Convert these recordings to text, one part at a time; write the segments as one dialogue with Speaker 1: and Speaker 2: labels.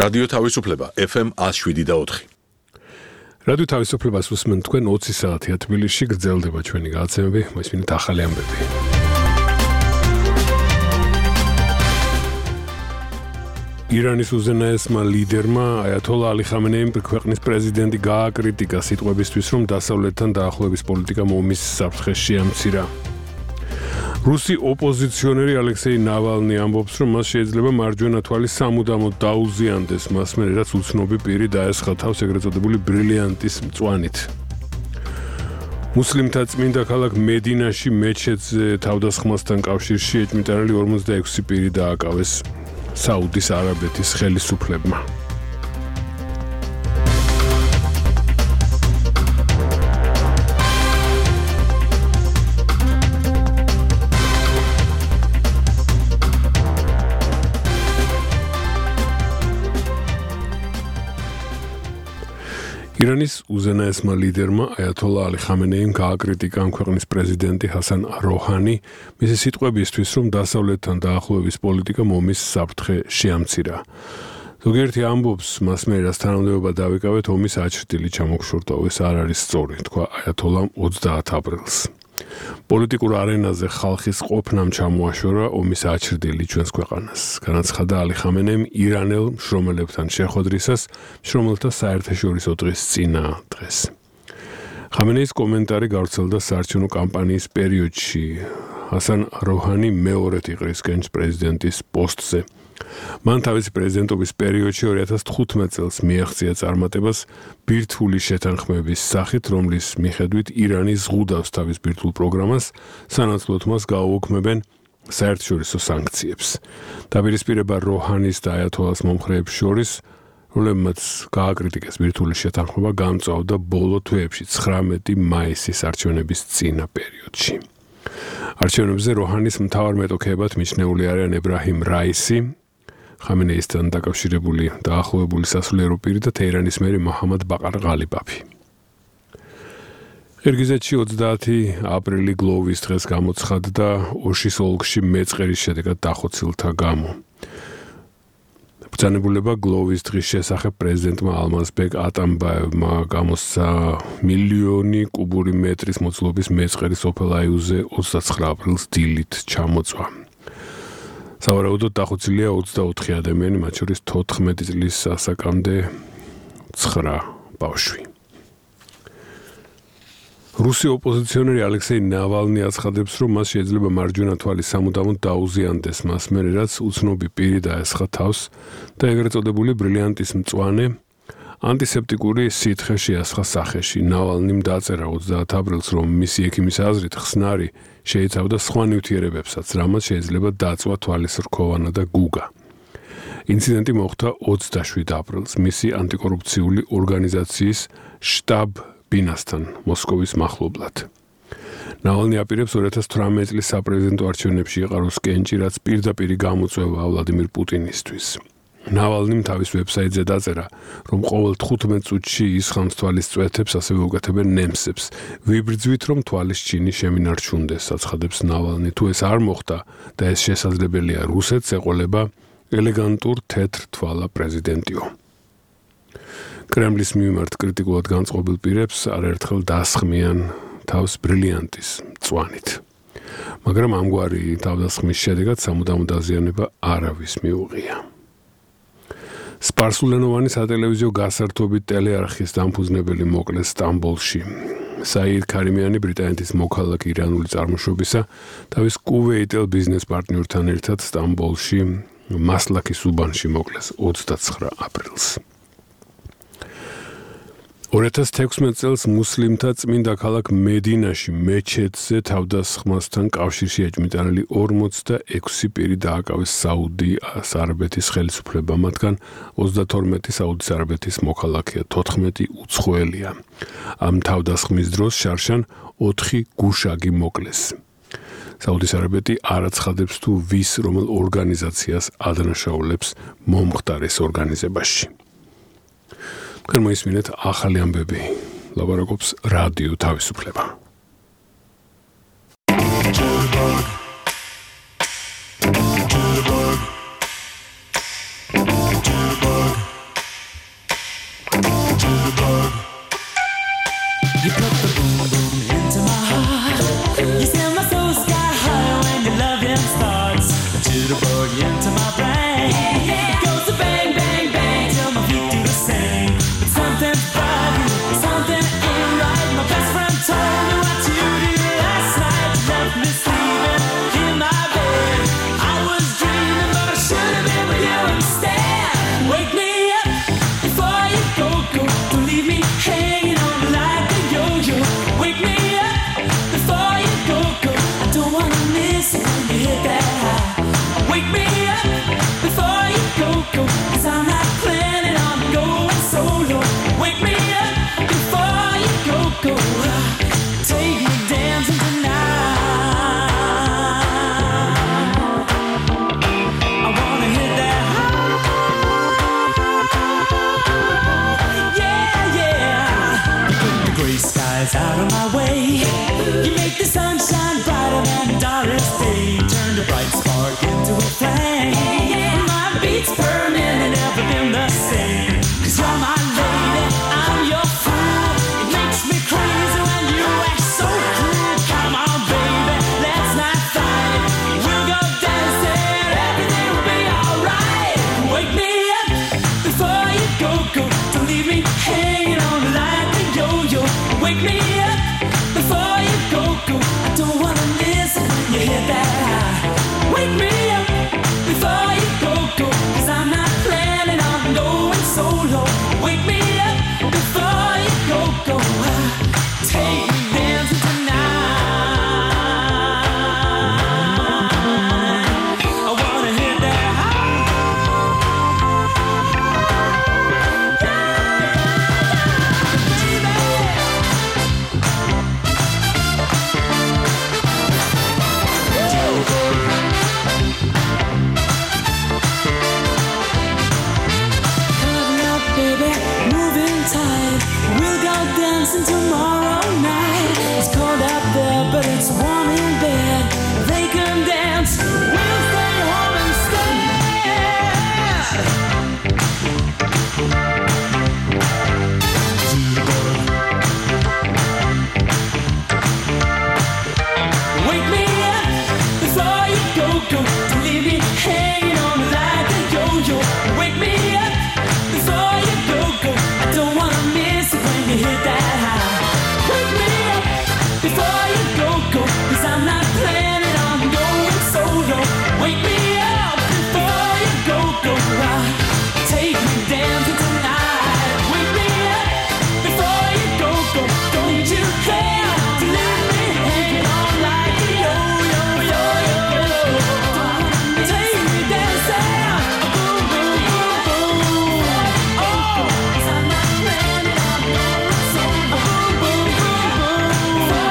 Speaker 1: რადიო თავისუფლება FM 107.4.
Speaker 2: რადიო თავისუფლებას უსმენთ თქვენ 20 საათია თბილისში გრძელდება ჩვენი გადაცემები, მოისმინეთ ახალი ამბები. ირანის უზენაესმა ლიდერმა აიათოლა ალი ხამენეიმ ქვეყნის პრეზიდენტი გააკრიტიკა სიტყვებისთვის, რომ დასავლეთთან დაახლოების პოლიტიკა ომის საფრთხეს შეამცირა. რუსი ოპოზიციონერი ალექსეი ნავალნი ამბობს, რომ მას შეიძლება მარჯვენა თვალი სამუდამოდ დაუზიანდეს, მას მერე რაც უცნობი პირი დაესხა თავს ეგრეთ წოდებული ბრილიანტის მწვანით. მუსლიმთა წმინდა ქალაქ მედინაში მეჩეთზე თავდასხმასთან კავშირში ეჭვმიტანილი 46 პირი დააკავეს საუდის არაბეთის ხელისუფლებმა. ირანის უზენაესმა ლიდერმა აიათოლა ალი ხამენეიმ გააკრიტიკა ამ ქვეყნის პრეზიდენტი ჰასან როჰანი მისი სიტყვებისთვის, რომ დასავლეთთან დაახლოების პოლიტიკა ომის საფრთხე შეამცირა. ზოგიერთი ამბობს, მას მერე რაც თანამდებობა დავიკავეთ, ომის აჩრდილი ჩამოგშორდა, ეს არ არის სწორი, თქვა აიათოლამ 30 აპრილს. პოლიტიკურ არენაზე ხალხის ყოფნამ ჩამოაშორა ომის აჩრდილი ჩვენს ქვეყანას. განაცხადა ალი ხამენეიმ ირანელ მშრომელებთან შეხვედრისას, მშრომელთა საერთაშორისო დღის წინადღეს. ხამენეის კომენტარი გავრცელდა საარჩევნო კამპანიის პერიოდში. ჰასან როჰანი მეორედ იყრისკენ პრეზიდენტის პოსტზე. მან თავისი პრეზიდენტობის პერიოდში 2015 წელს მიაღწია წარმატებას ბირთვული შეთანხმების სახით, რომლის მიხედვით ირანი ზღუდავს თავის ბირთვულ პროგრამას, სანაცვლოდ მას გააუქმებენ საერთაშორისო სანქციებს. დაპირისპირება როჰანის და აიათოლას მომხრეებს შორის, რომლებმაც გააკრიტიკეს ბირთვული შეთანხმება, გამწვავდა ბოლო თვეებში 19 მაისის არჩევნების წინა პერიოდში. არჩევნებზე როჰანის მთავარ მეტოქეებად მიჩნეული არიან ებრაჰიმ რაისი, ხამენეისთან დაკავშირებული დაახლოებული სასულიერო პირი და თეირანის მერი მოჰამად ბაყარ ღალიბაფი. ყირგიზეთში 30 აპრილი გლოვის დღეს გამოცხადდა ოშის ოლქში მეწყერის შედეგად დახოცილთა გამო. ბრძანებულება გლოვის დღის შესახებ პრეზიდენტმა ალმაზბეკ ატამბაევმა გამოსცა მილიონი კუბური მეტრის მოძლობის მეწყერის სოფელ აიუზე 29 აპრილს დილით ჩამოწვა. სავარაუდოდ დახოცილია 24 ადამიანი, მათ შორის 14 წლის ასაკამდე 9 ბავშვი. რუსი ოპოზიციონერი ალექსეი ნავალნი აცხადებს, რომ მას შეიძლება მარჯვენა თვალი სამუდამოდ დაუზიანდეს, მას მერე რაც უცნობი პირი დაესხა თავს და ეგრეთ წოდებული ბრილიანტის მწვანე ანტისეპტიკური სითხე შეასხა სახეში. ნავალნიმ დაწერა 30 აპრილს, რომ მისი ექიმის აზრით ხსნარი შეიცავდა სხვა ნივთიერებებსაც, რამაც შეიძლება დაწვა თვალის რქოვანა და გუგა. ინციდენტი მოხდა 27 აპრილს მისი ანტიკორუფციული ორგანიზაციის შტაბ ბინასთან მოსკოვის მახლობლად. ნავალნი აპირებს 2018 წლის საპრეზიდენტო არჩევნებში იყაროს კენჭი, რაც პირდაპირ გამოწვევა ვლადიმირ პუტინისთვის. ნავალნიმ თავის ვებსაიტზე დაწერა, რომ ყოველ 15 წუთში ისხამს თვალის წვეთებს, ასევე უკეთებენ ნემსებს. ვიბრძვით, რომ თვალის ჩინი შემინარჩუნდეს, აცხადებს ნავალნი. თუ ეს არ მოხდა და ეს შესაძლებელია, რუსეთს ეყოლება ელეგანტურ თეთრ თვალა პრეზიდენტიო. კრემლის მიმართ კრიტიკულად განწყობილ პირებს არაერთხელ დასხმიან თავს ბრილიანტის მწვანით. მაგრამ ამგვარი თავდასხმის შედეგად სამუდამო დაზიანება არავის მიუღია. სპარსულენოვანი სატელევიზიო გასართობით ტელეარხის დამფუძნებელი მოკლეს სტამბოლში. საირ ქარიმიანი ბრიტანეთის მოქალაქე ირანული წარმოშობისა თავის კუვეიტელ ბიზნეს პარტნიორთან ერთად სტამბოლში მასლაქის უბანში მოკლეს 29 აპრილს. 2016 წელს მუსლიმთა წმინდა ქალაქ მედინაში მეჩეთზე თავდასხმასთან კავშირში ეჭვმიტანილი 46 პირი დააკავეს საუდის არაბეთის ხელისუფლებამ, მათგან 32 საუდის არაბეთის მოქალაქეა, 14 უცხოელია. ამ თავდასხმის დროს შარშან 4 გუშაგი მოკლეს. საუდის არაბეთი არ აცხადებს თუ ვის რომელ ორგანიზაციას ადანაშაულებს მომხდარის ორგანიზებაში. მოისმინეთ ახალი ამბები. ლაბარაკობს რადიო თავისუფლება. Jitterbug.
Speaker 3: don't wanna miss it when you hit that high. Wake me up before you go, 'cause I'm not planning on going solo. Wake me up before you go. Take me dancing tonight. I wanna hit that high. Tomorrow night, it's cold out there, but it's warm in bed. They can dance, we'll stay home and wake me up before you go. Don't leave me hanging on like a yo-yo. Wake me up before you go. I don't wanna miss it when you hit that. Before you go, 'cause I'm not planning on going solo. Wake me up before you go. Take me dancing tonight. Wake me up before you go. Don't you care to let me hang on like a yo-yo. Take me dancing. Boom, boom, boom, boom. Oh, 'cause I'm not planning on going solo. Boom, boom, boom, boom.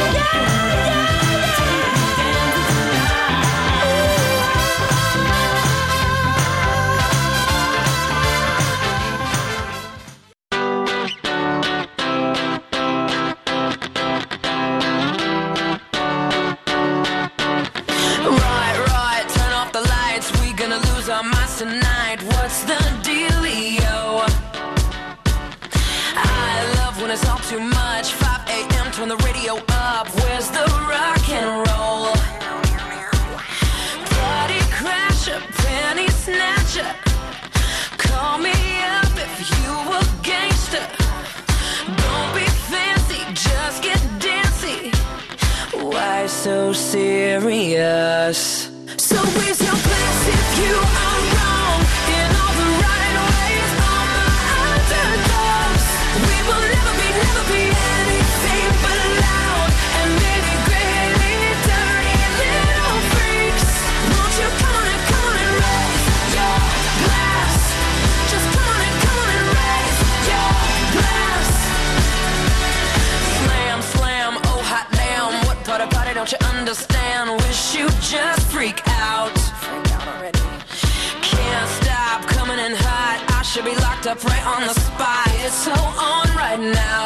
Speaker 4: Right, turn off the lights. We gonna lose our minds tonight. What's the dealio? I love when it's all too much. 5 a.m. turn the radio up. Where's the rock and roll? Party crasher, penny snatcher. Call me up if you a gangster. Don't be fancy, just get dancy. Why so serious? So raise your glass if you are wrong in all the right ways. All the underdogs. We will never be anything but loud and maybe greatly dirty little freaks. Won't you come on and raise your glass? Just come on and raise your glass. Slam, slam, oh hot damn. What part of party don't you understand? Wish you just freak out. Already. Can't stop coming in hot. I should be locked up right on the spot. It's so on right now.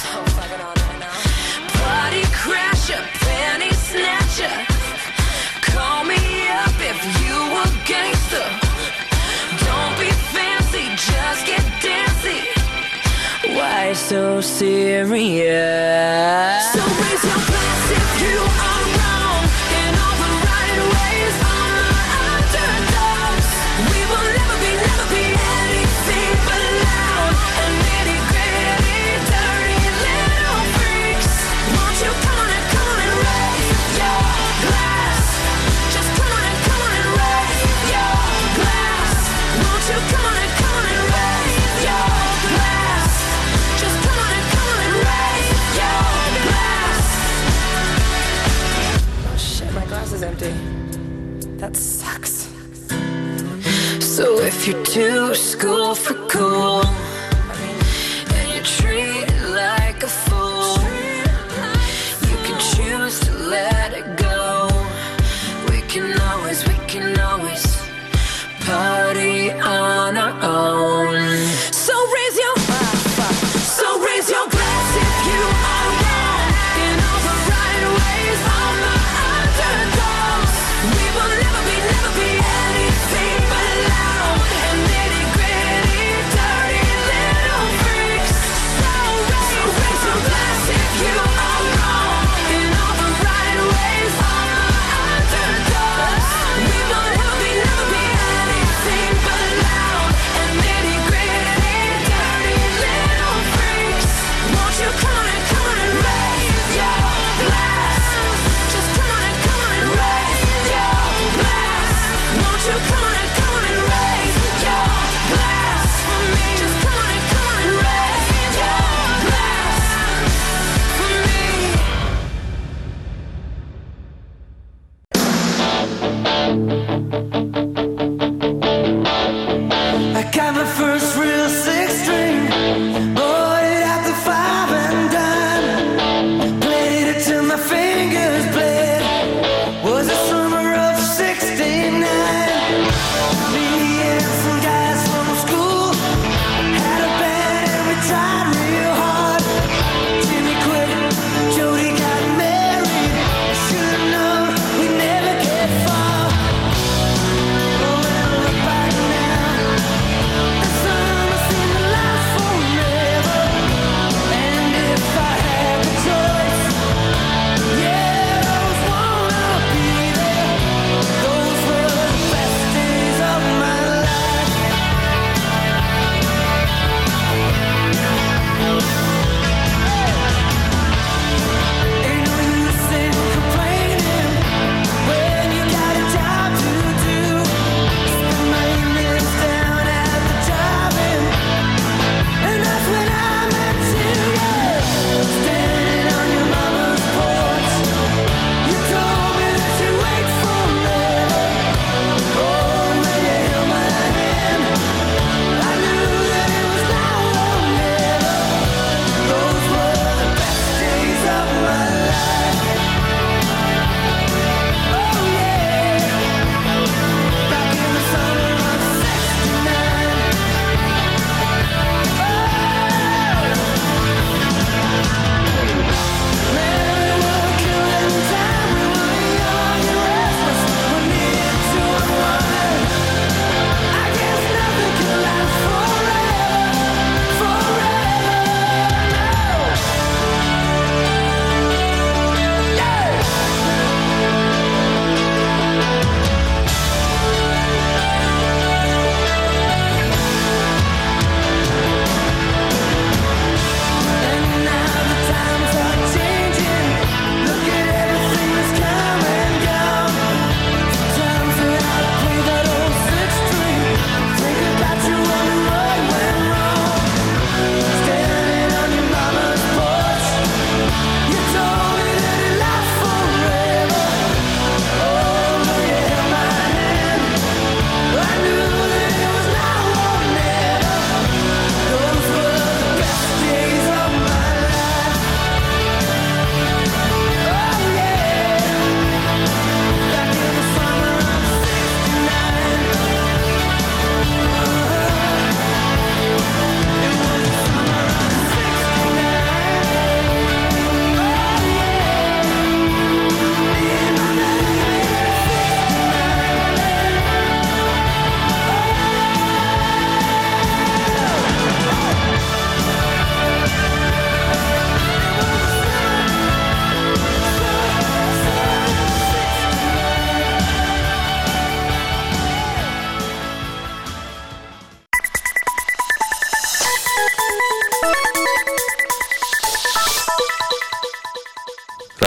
Speaker 4: Party crasher, penny snatcher. Call me up if you a gangster. Don't be fancy, just get dancy. Why so serious? So raise your glass if you are wrong in all the right ways. All the underdogs. We will never be anything but loud and nitty gritty, dirty little freaks. Won't you come on and raise your glass? Just come on and raise your glass. Won't you come on and raise your glass? Just come on and raise your glass. Oh shit, my glass is empty. That sucks. So if you're too school for cool and you're treated like a fool, you can choose to let it go. We can always party on our own. So raise your glass if you are wrong in all the right ways. All the underdogs. We will never be anything but loud and nitty gritty, dirty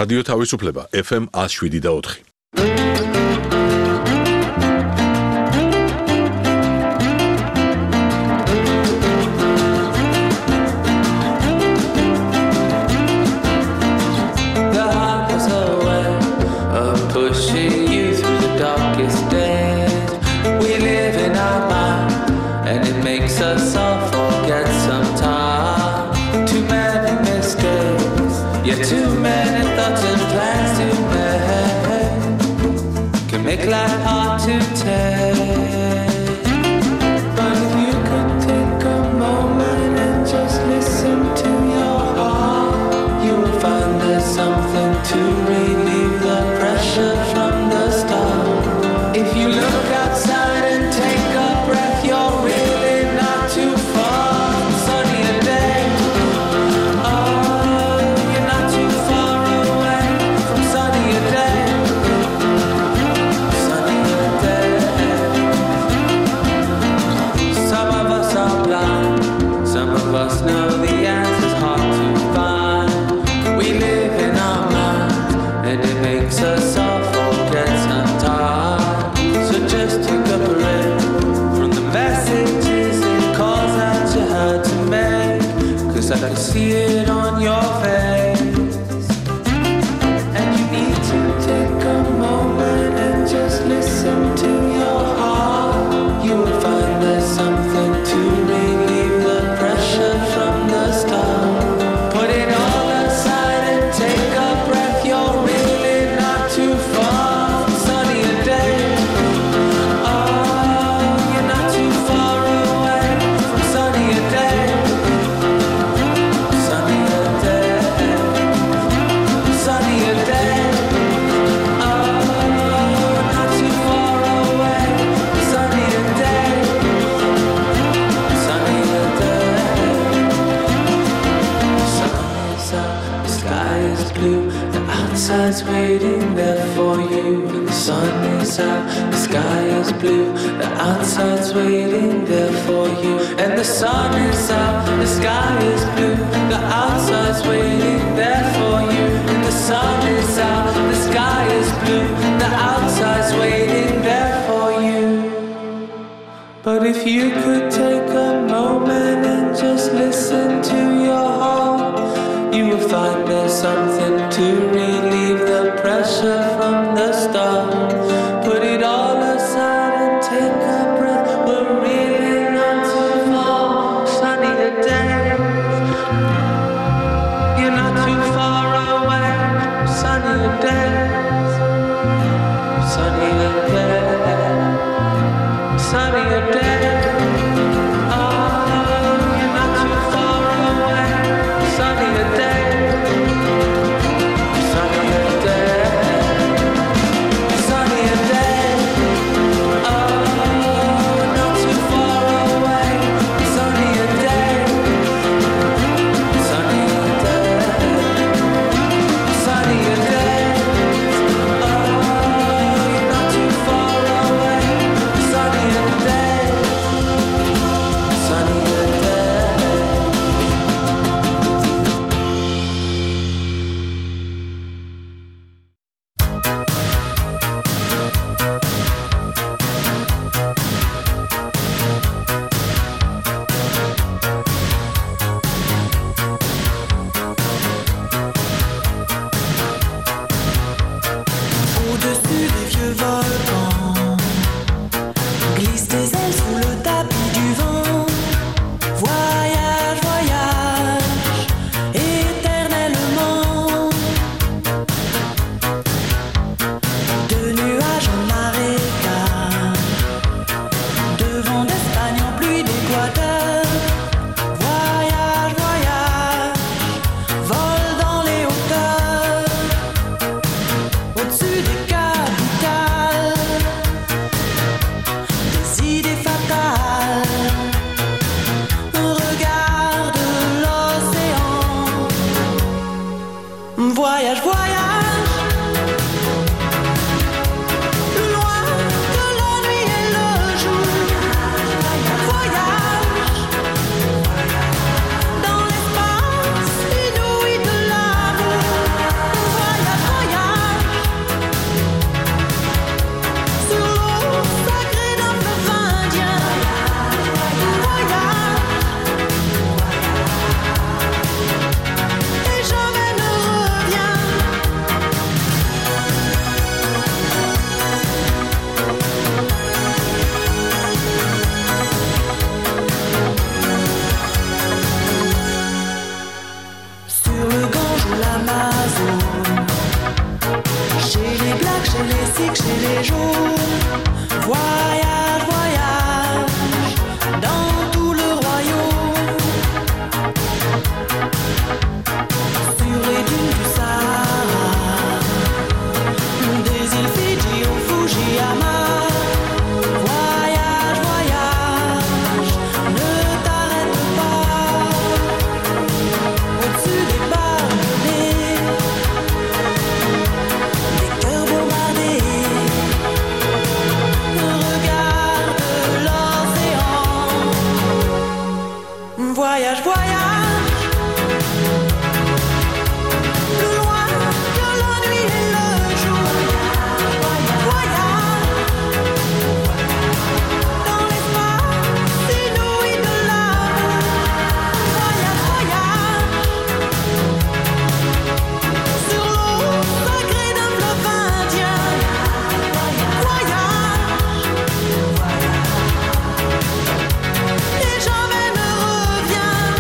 Speaker 1: რადიო თავისუფლება FM 107.4.
Speaker 5: Make life hard to take. But if you could take a moment and just listen to your heart, you will find there's something to relieve the pressure from the start. If you look outside and take a breath, you're really not too far from sunnier days. Oh, you're not too far away from sunnier days. Some of us know the answer's hard to find. We live in our minds, and it makes us all forget sometimes. So just take a break from the messages and calls that you had to make, 'cause I can see it on your face. And you need to take a moment and just listen to your heart. You will find there's something to relieve the pressure from the start. Put it all aside and take a breath. You're really not too far from sunnier days. Oh, you're not too far away from sunnier days. Sunnier days. Sunnier days. Oh, not too far away from sunnier days. Sunnier days. Sun is up, the sky is blue, the outside's waiting there for you. And the sun is out, the sky is blue, the outside's waiting there for you. And the sun is out, the sky is blue, the outside's waiting there for you. And the sun is out, the sky is blue, the outside's waiting there for you. But if you could take a moment and just listen to your heart, you will find there's something to relieve the pressure from the start. Put it all aside and take a breath. We're really not too far. Sunnier days. You're not too far away. Sunnier days. Sunnier days. Sunnier days. Oh, you're not too far away. Sunnier days. Sunnier days. Sunnier days. Oh, not too far away. Sunnier days. Sunnier days. Sunnier days. Oh, you're not too far away. Sunnier days. Sunnier days.
Speaker 6: Au-dessus des vieux volcans, glisse tes ailes sous le tapis du vent. Voyage, voyage, éternellement. De nuages en marécage, de vent d'Espagne en pluie d'Équateur. Voyage, voyage, vole dans les hauteurs. Au-dessus des capitales, des idées fatales. Regarde l'océan. Voyage, voyage, loin de la nuit et le jour. Voyage, dans l'espace inouï de l'amour. Voyage, ainsi que chez les jours. Voyage, voyage dans tout le royaume. Sur les dunes du Sahara, des îles Fidji au Fujiyama. Voyage, voyage, ne t'arrête pas. Au-dessus des barbelés, des cœurs bombardés. Regarde l'océan. Voyage, voyage, plus loin que la nuit et le jour. Voyage dans l'espace inouï de l'amour. Voyage, voyage sur l'eau sacrée d'un fleuve indien. Voyage et jamais ne reviens.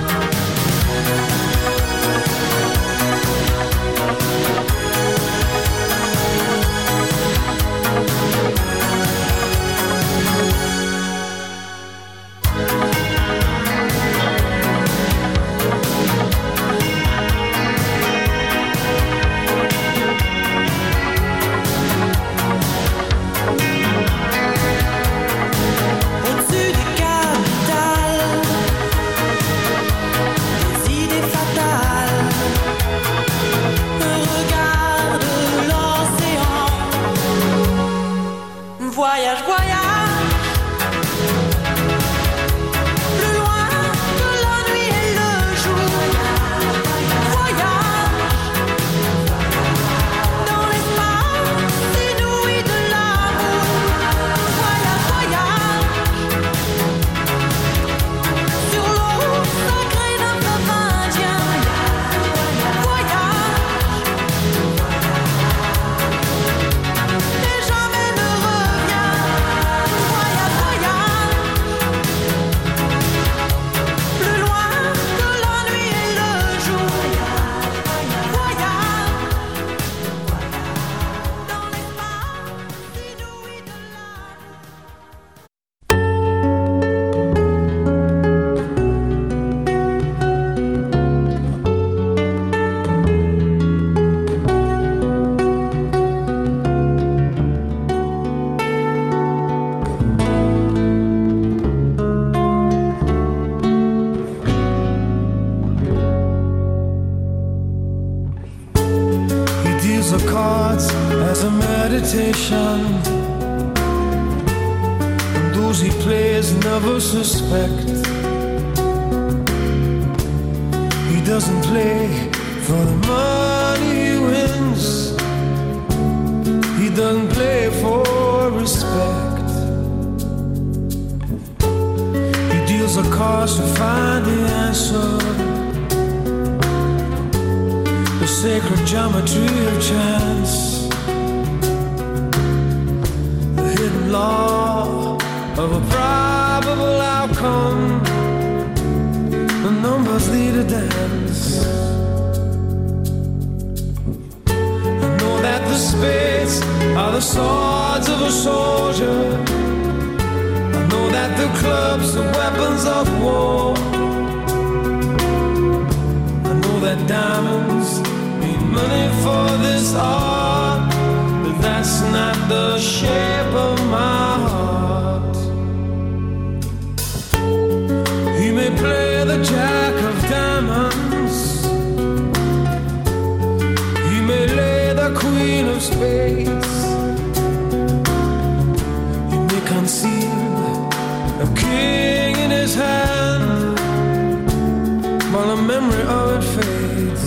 Speaker 6: Au-dessus des capitales, des idées fatales. Regarde l'océan. Voyage, voyage, plus loin que la nuit et le jour. Voyage dans l'espace inouï de l'amour. Voyage, voyage sur l'eau sacrée d'un fleuve indien. Voyage et jamais ne reviens. Voyage, voyage plus loin que la nuit et le jour. Voyage dans l'espace inouï de l'amour.
Speaker 7: He deals the cards as a meditation, and those he plays never suspect. He doesn't play for the money he wins. He doesn't play for respect. He deals the cards to find the answer, the sacred geometry of chance, the hidden law of a probable outcome. The numbers lead a dance. I know that the spades are the swords of a soldier. I know that the clubs are weapons of war. I know that diamonds need money for this art, but that's not the shape of my heart. He may play the jack of diamonds, he may lay the queen of spades, he may conceal a king in his hand while the memory of it fades.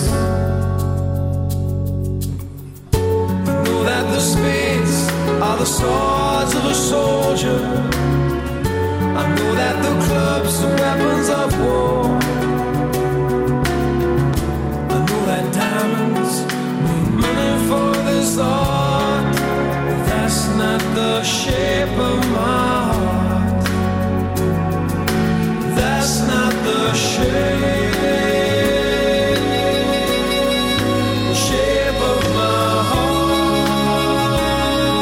Speaker 7: I know that the spades are the swords of a soldier. I know that the clubs are weapons of war. I know that diamonds need money for this art, but that's not the shape of my heart. That's not the shape of my heart.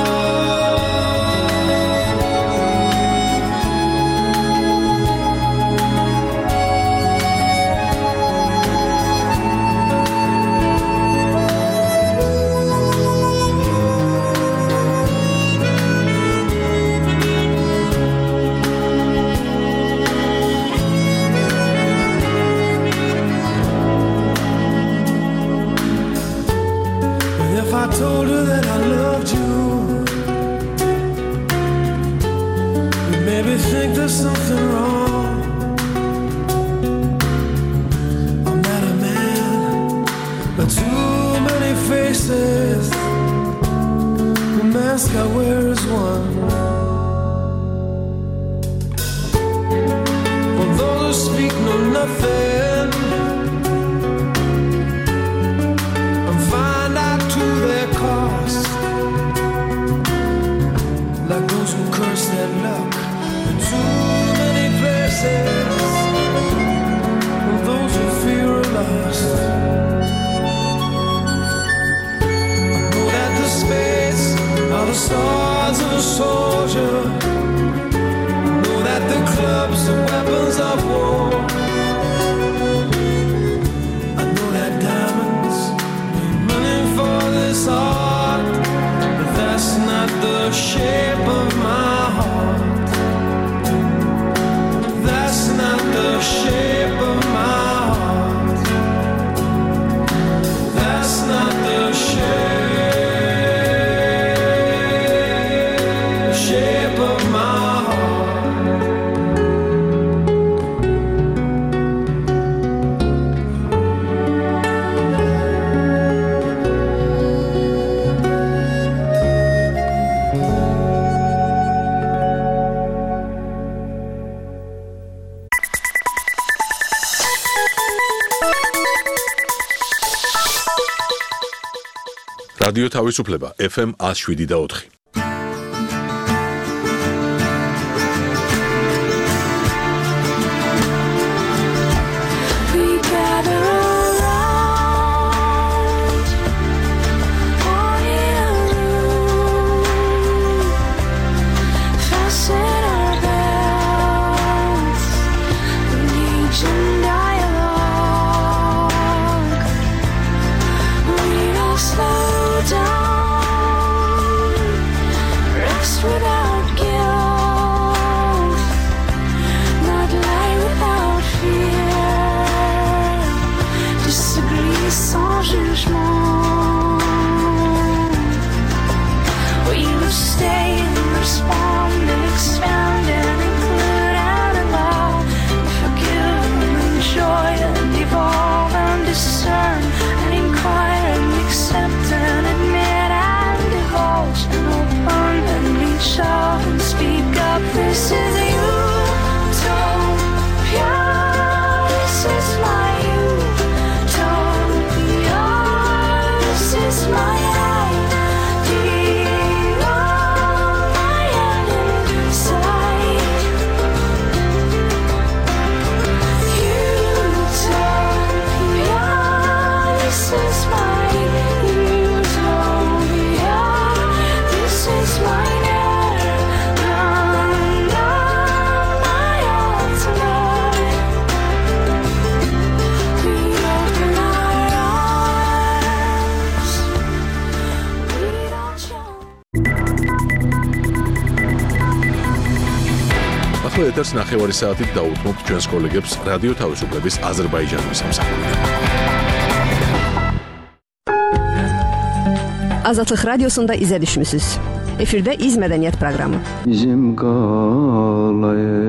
Speaker 7: there's something wrong. I'm not a man, but too many faces. The mask I wear is one. For those who speak know nothing and find out to their cost, like those who curse their luck in too many places, and those who fear are lost. I know that the spades are the swords of a soldier. I know that the clubs are weapons of war. I know that diamonds mean money for this art, but that's not the shape of my heart. That's not the shape of my heart. That's not the shape of my heart.
Speaker 1: რადიო თავისუფლება FM 107.4.
Speaker 4: We gather around, all in a room, fasten our belts, engage in dialogue. We don't slow down, rest without guilt, not lie without fear, disagree sans jugement. We will stay and respond and expand and include and allow, forgive and enjoy and evolve and discern and inquire and accept and admit and divulge and open and reach out and speak up. This is utopia. This is my utopia. This is my idea, my end in sight. Utopia. This is my utopia. This is my my ultimate. We open our arms. We don't jump.
Speaker 1: ახლა ეთერს ნახევარი საათით დაუთმობთ ჩვენს კოლეგებს რადიო თავისუფლების აზერბაიჯანის სამსახურიდან.
Speaker 8: Azadlıq radiosunda izə düşmüsüz. Efirdə İz Mədəniyyət proqramı.
Speaker 9: Bizim qalay.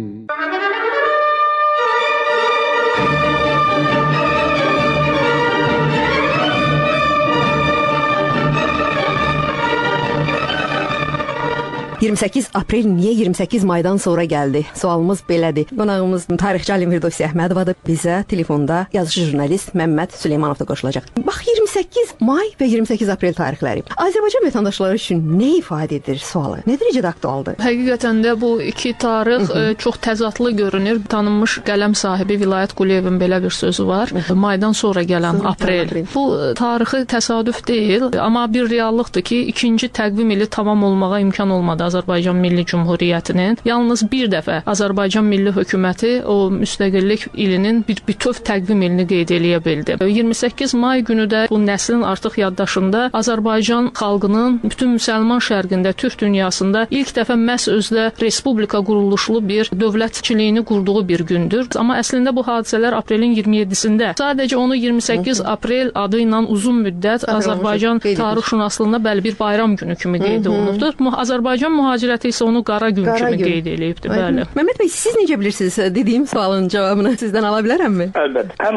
Speaker 8: ...28 aprel niyə 28 maydan sonra gəldi? Sualımız belədir. Qonağımız tarixçi Alim Firdovsi Əhmədovadır. Bizə telefonda yazıcı jurnalist Məmməd Süleymanov da qoşulacaq. Bax, 28 may və 28 aprel tarixləri Azərbaycan vətəndaşları üçün nə ifadə edir sualı? Nə dərəcədə aktualdır?
Speaker 10: Həqiqətən də bu iki tarix çox təzadlı görünür. Tanınmış qələm sahibi Vilayət Quliyevin belə bir sözü var. Maydan sonra gələn aprel. Bu tarixi təsadüf deyil, amma bir reallıqdır ki, ikinci təqvim ili tamam olmağa imkan olmadı Azərbaycan Milli Cümhuriyyətinin. Yalnız bir dəfə Azərbaycan Milli Hökuməti o müstəqillik ilinin bir bütöv təqvim ilini qeyd eləyə bildi. 28 may günü də bu nəslin artıq yaddaşında Azərbaycan xalqının bütün müsəlman şərqində, türk dünyasında ilk dəfə məhz özdə respublika quruluşlu bir dövlətçiliyini qurduğu bir gündür. Amma əslində bu hadisələr aprelin 27-sində. Sadəcə onu 28 aprel adı ilə uzun müddət Azərbaycan tarixşünaslığında bəli bir bayram günü kimi qeyd olunubdur. Azərbaycan mühacirəti isə onu qara gün kimi qeyd edibdi. Bəli.
Speaker 8: Məmməd bəy, siz necə bilirsiniz dediyim sualın cavabını sizdən ala bilərəmmi?
Speaker 11: Əlbəttə. Həm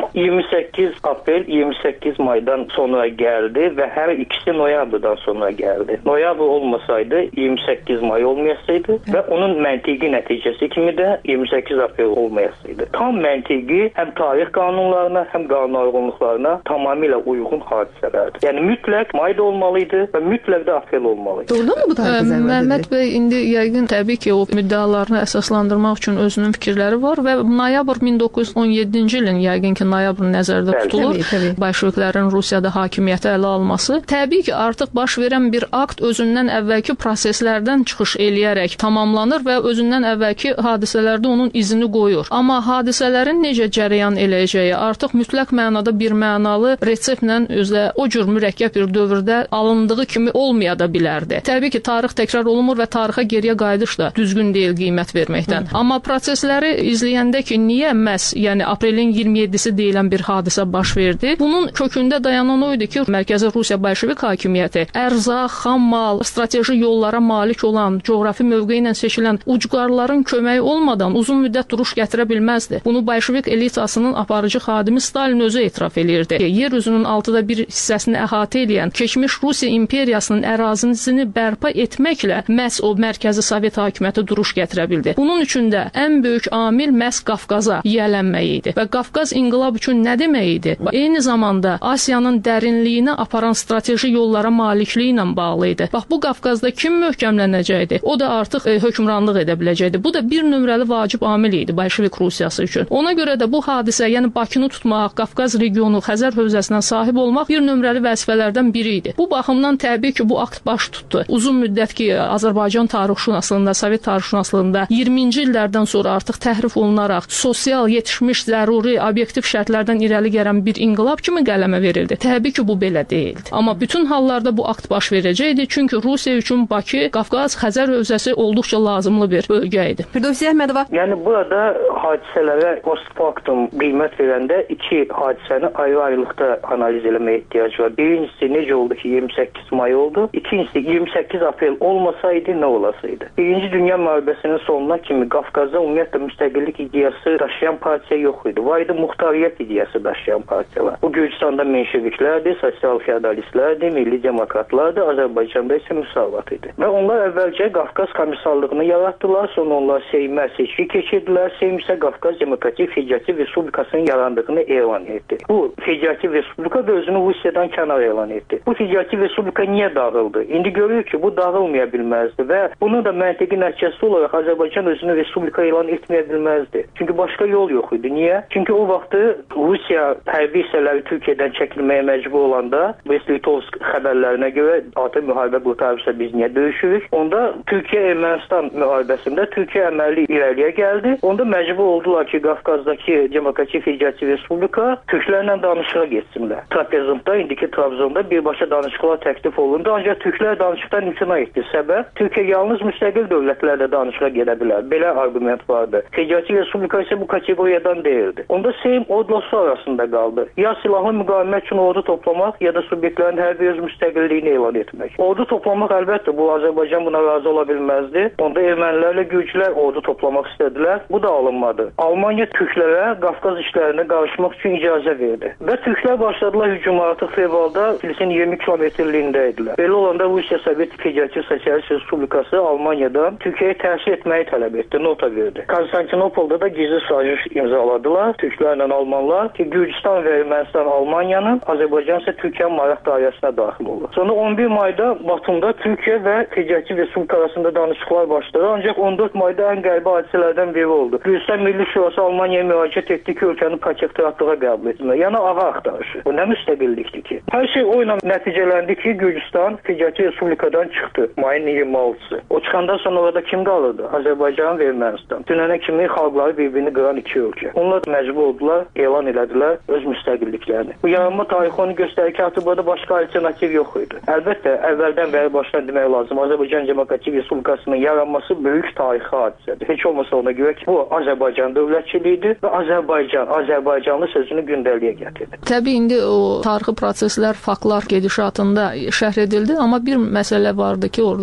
Speaker 11: 28 aprel, 28 maydan sonra gəldi və hər ikisi noyabrdan sonra gəldi. Noyabr olmasaydı 28 may olmayasaydı və onun məntiqi nəticəsi kimi də 28 aprel olmayasaydı. Tam məntiqi həm tarix qanunlarına, həm qanun uyğunluqlarına tamamilə uyğun hadisələrdir. Yəni mütləq mayda olmalıydı və mütləq də aprel olmalıydı.
Speaker 8: Doğrudanmı bu tarixi zərurətdir?
Speaker 10: Məmməd bəy indi yəqin təbii ki, o müddəalarını əsaslandırmaq üçün özünün fikirləri var və noyabr 1917-ci ilin yəqin ki, noyabrın nəzərdə tutulur.
Speaker 8: Təbii.
Speaker 10: Bolşeviklərin Rusiyada hakimiyyəti ələ alması. Təbii ki, artıq baş verən bir akt özündən əvvəlki proseslərdən çıxış eləyərək tamamlanır və özündən əvvəlki hadisələrdə onun izini qoyur. Amma hadisələrin necə cərəyan eləyəcəyi artıq mütləq mənada bir mənalı reseptlə özlə o cür mürəkkəb bir dövrdə alındığı kimi olmaya da bilərdi. Təbii ki, tarix təkrar olunmur və tarixə geriyə qayıdış da düzgün deyil qiymət verməkdən. Amma prosesləri izləyəndə ki, niyə məhz, yəni aprelin 27-si deyilən bir hadisə baş verdi? Bunun kökündə dayanan o idi ki, Mərkəzi Rusiya Bolşevik hakimiyyəti ərzaq, xam mal, strateji yollara malik olan, coğrafi mövqeyi ilə seçilən ucqarların köməyi olmadan uzun müddət duruş gətirə bilməzdi. Bunu Bolşevik elitasının aparıcı xadimi Stalin özü etiraf eləyirdi. Yer üzünün 1/6 hissəsini əhatə edən keçmiş Rusiya imperiyasının ərazisini bərpa etməklə məhz o mərkəzi Sovet hakimiyyəti duruş gətirə bildi. Bunun üçün də ən böyük amil məhz Qafqaza yiyələnmək idi. Və Qafqaz inqilab üçün nə demək idi? Eyni zamanda Asiyanın dərinliyinə aparan strateji yollara malikliyi ilə bağlı idi. Bax, bu Qafqazda kim möhkəmlənəcəkdi? O da artıq hökmranlıq edə biləcəkdi. Bu da bir nömrəli vacib amil idi Bolşevik Rusiyası üçün. Ona görə də bu hadisə, yəni Bakını tutmaq, Qafqaz regionu, Xəzər hövzəsinə sahib olmaq bir nömrəli vəzifələrdən biri idi. Bu baxımdan təbii ki, bu akt baş tutdu. Uzun müddət ki, Azərbaycan tarixşünaslığında, Sovet tarixşünaslığında 20-ci illərdən sonra artıq təhrif olunaraq sosial yetişmiş, zəruri, obyektiv şərtlərdən irəli gələn bir inqilab kimi qələmə verildi. Təbii ki, bu belə deyildi. Amma bütün hallarda bu akt baş verəcəkdi. Çünki Rusiya üçün Bakı, Qafqaz, Xəzər hövzəsi olduqca lazımlı bir bölgə idi.
Speaker 8: Firdovsi Əhmədova.
Speaker 11: Yəni burada hadisələrə post-factum qiymət verəndə iki hadisəni ayrı-ayrılıqda analiz eləməyə ehtiyac var. Birincisi necə oldu ki 28 may oldu? İkincisi 28 aprel olmasaydı nə olasaydı? Birinci Dünya müharibəsinin sonuna kimi Qafqazda ümumiyyətlə müstəqillik ideyası daşıyan partiya yox idi. Var idi muxtariyyət ideyası daşıyan partiyalar. Bu Gürcüstanda menşeviklərdir, sosial feodalistlərdir, milli demokratlardır, Azərbaycanda isə müsavat idi. Və onlar əvvəlcə Qafqaz komissarlığını yaratdılar, sonra onlar Seymə seçki keçirdilər. Seym isə Qafqaz Demokratik Federativ Respublikasının yarandığını elan etdi. Bu Federativ Respublika da özünü Rusiyadan kənar elan etdi. Bu Federativ Respublika niyə dağıldı? İndi görürük ki, bu dağılmaya bilməzdi və bunun da məntiqi nəticəsi olaraq Azərbaycan özünü Respublika elan etməyə bilməzdi. Çünki başqa yol yox idi. Niyə? Çünki o vaxtı Rusiya hərbi hissələri Türkiyədən çəkilməyə məcbur olanda Brest-Litovsk xəbərlərinə görə artıq müharibə qurtarırsa biz niyə döyüşürük? Onda Türkiyə-Ermənistan müharibəsində Türkiyə əməlli irəliyə gəldi. Onda məcbur oldular ki, Qafqazdakı Demokratik Federativ Respublika türklərlə danışığa getsinlər. Trapezonda, indiki Trabzonda birbaşa danışıqlar təklif olundu. Ancaq türklər danışıqdan imtina etdi. Səbəb Türkiyə yalnız müstəqil dövlətlərlə danışığa gedə bilər. Belə arqument vardı. Federativ Respublika isə bu kateqoriyadan deyildi. Onda Seym ordusu arasında qaldı. Ya silahlı müqavimət üçün ordu toplamaq, ya da subyektlərin hər bir öz müstəqilliyini elan etmək. Ordu toplamaq əlbəttə bu Azərbaycan buna razı ola bilməzdi. Onda ermənilərlə gürcülər ordu toplamaq istədilər. Bu da alınmadı. Almaniya türklərə Qafqaz işlərinə qarışmaq üçün icazə verdi. Və türklər başladılar hücuma artıq fevralda Filsin 20 kilometrliyində idilər. Belə olanda Rusiya Sovet Federativ Sosialist Respublikası Almaniyadan Türkiyəyə təsir etməyi tələb etdi, nota verdi. Konstantinopolda da gizli saziş imzaladılar türklərlə almanlar ki, Gürcüstan və Ermənistan Almaniyanın, Azərbaycan isə Türkiyənin maraq dairəsinə daxil olur. Sonra 11 mayda Batumda Türkiyə və Federativ Respublika arasında danışıqlar başladı. Ancaq 14 mayda ən qəribə hadisələrdən biri oldu. Gürcüstan Milli Şurası Almaniyaya müraciət etdi ki, ölkəni protektoratlığa qəbul etsinlər. Yəni ağa axtarışı. Bu nə müstəqillikdir ki? Hər şey o ilə nəticələndi ki, Gürcüstan Federativ Respublikadan çıxdı mayın 26-sı. O çıxandan sonra orada kim qalırdı? Azərbaycan və Ermənistan. Dünənə kimi xalqları bir-birini qıran iki ölkə. Onlar məcbur oldular, elan elədilər öz müstəqilliklərini. Bu yaranma tarixi onu göstərir ki, artıq burada başqa alternativ yox idi. Əlbəttə, əvvəldən bəri başdan demək lazım. Azərbaycan Demokratik Respublikasının yaranması böyük tarixi hadisədir. Heç olmasa ona görə ki, bu Azərbaycan dövlətçiliyidir və Azərbaycanlı sözünü gündəliyə gətirdi.
Speaker 10: Təbii indi o tarixi proseslər, faktlar gedişatında şərh edildi, amma bir məsələ vardı ki, orada bu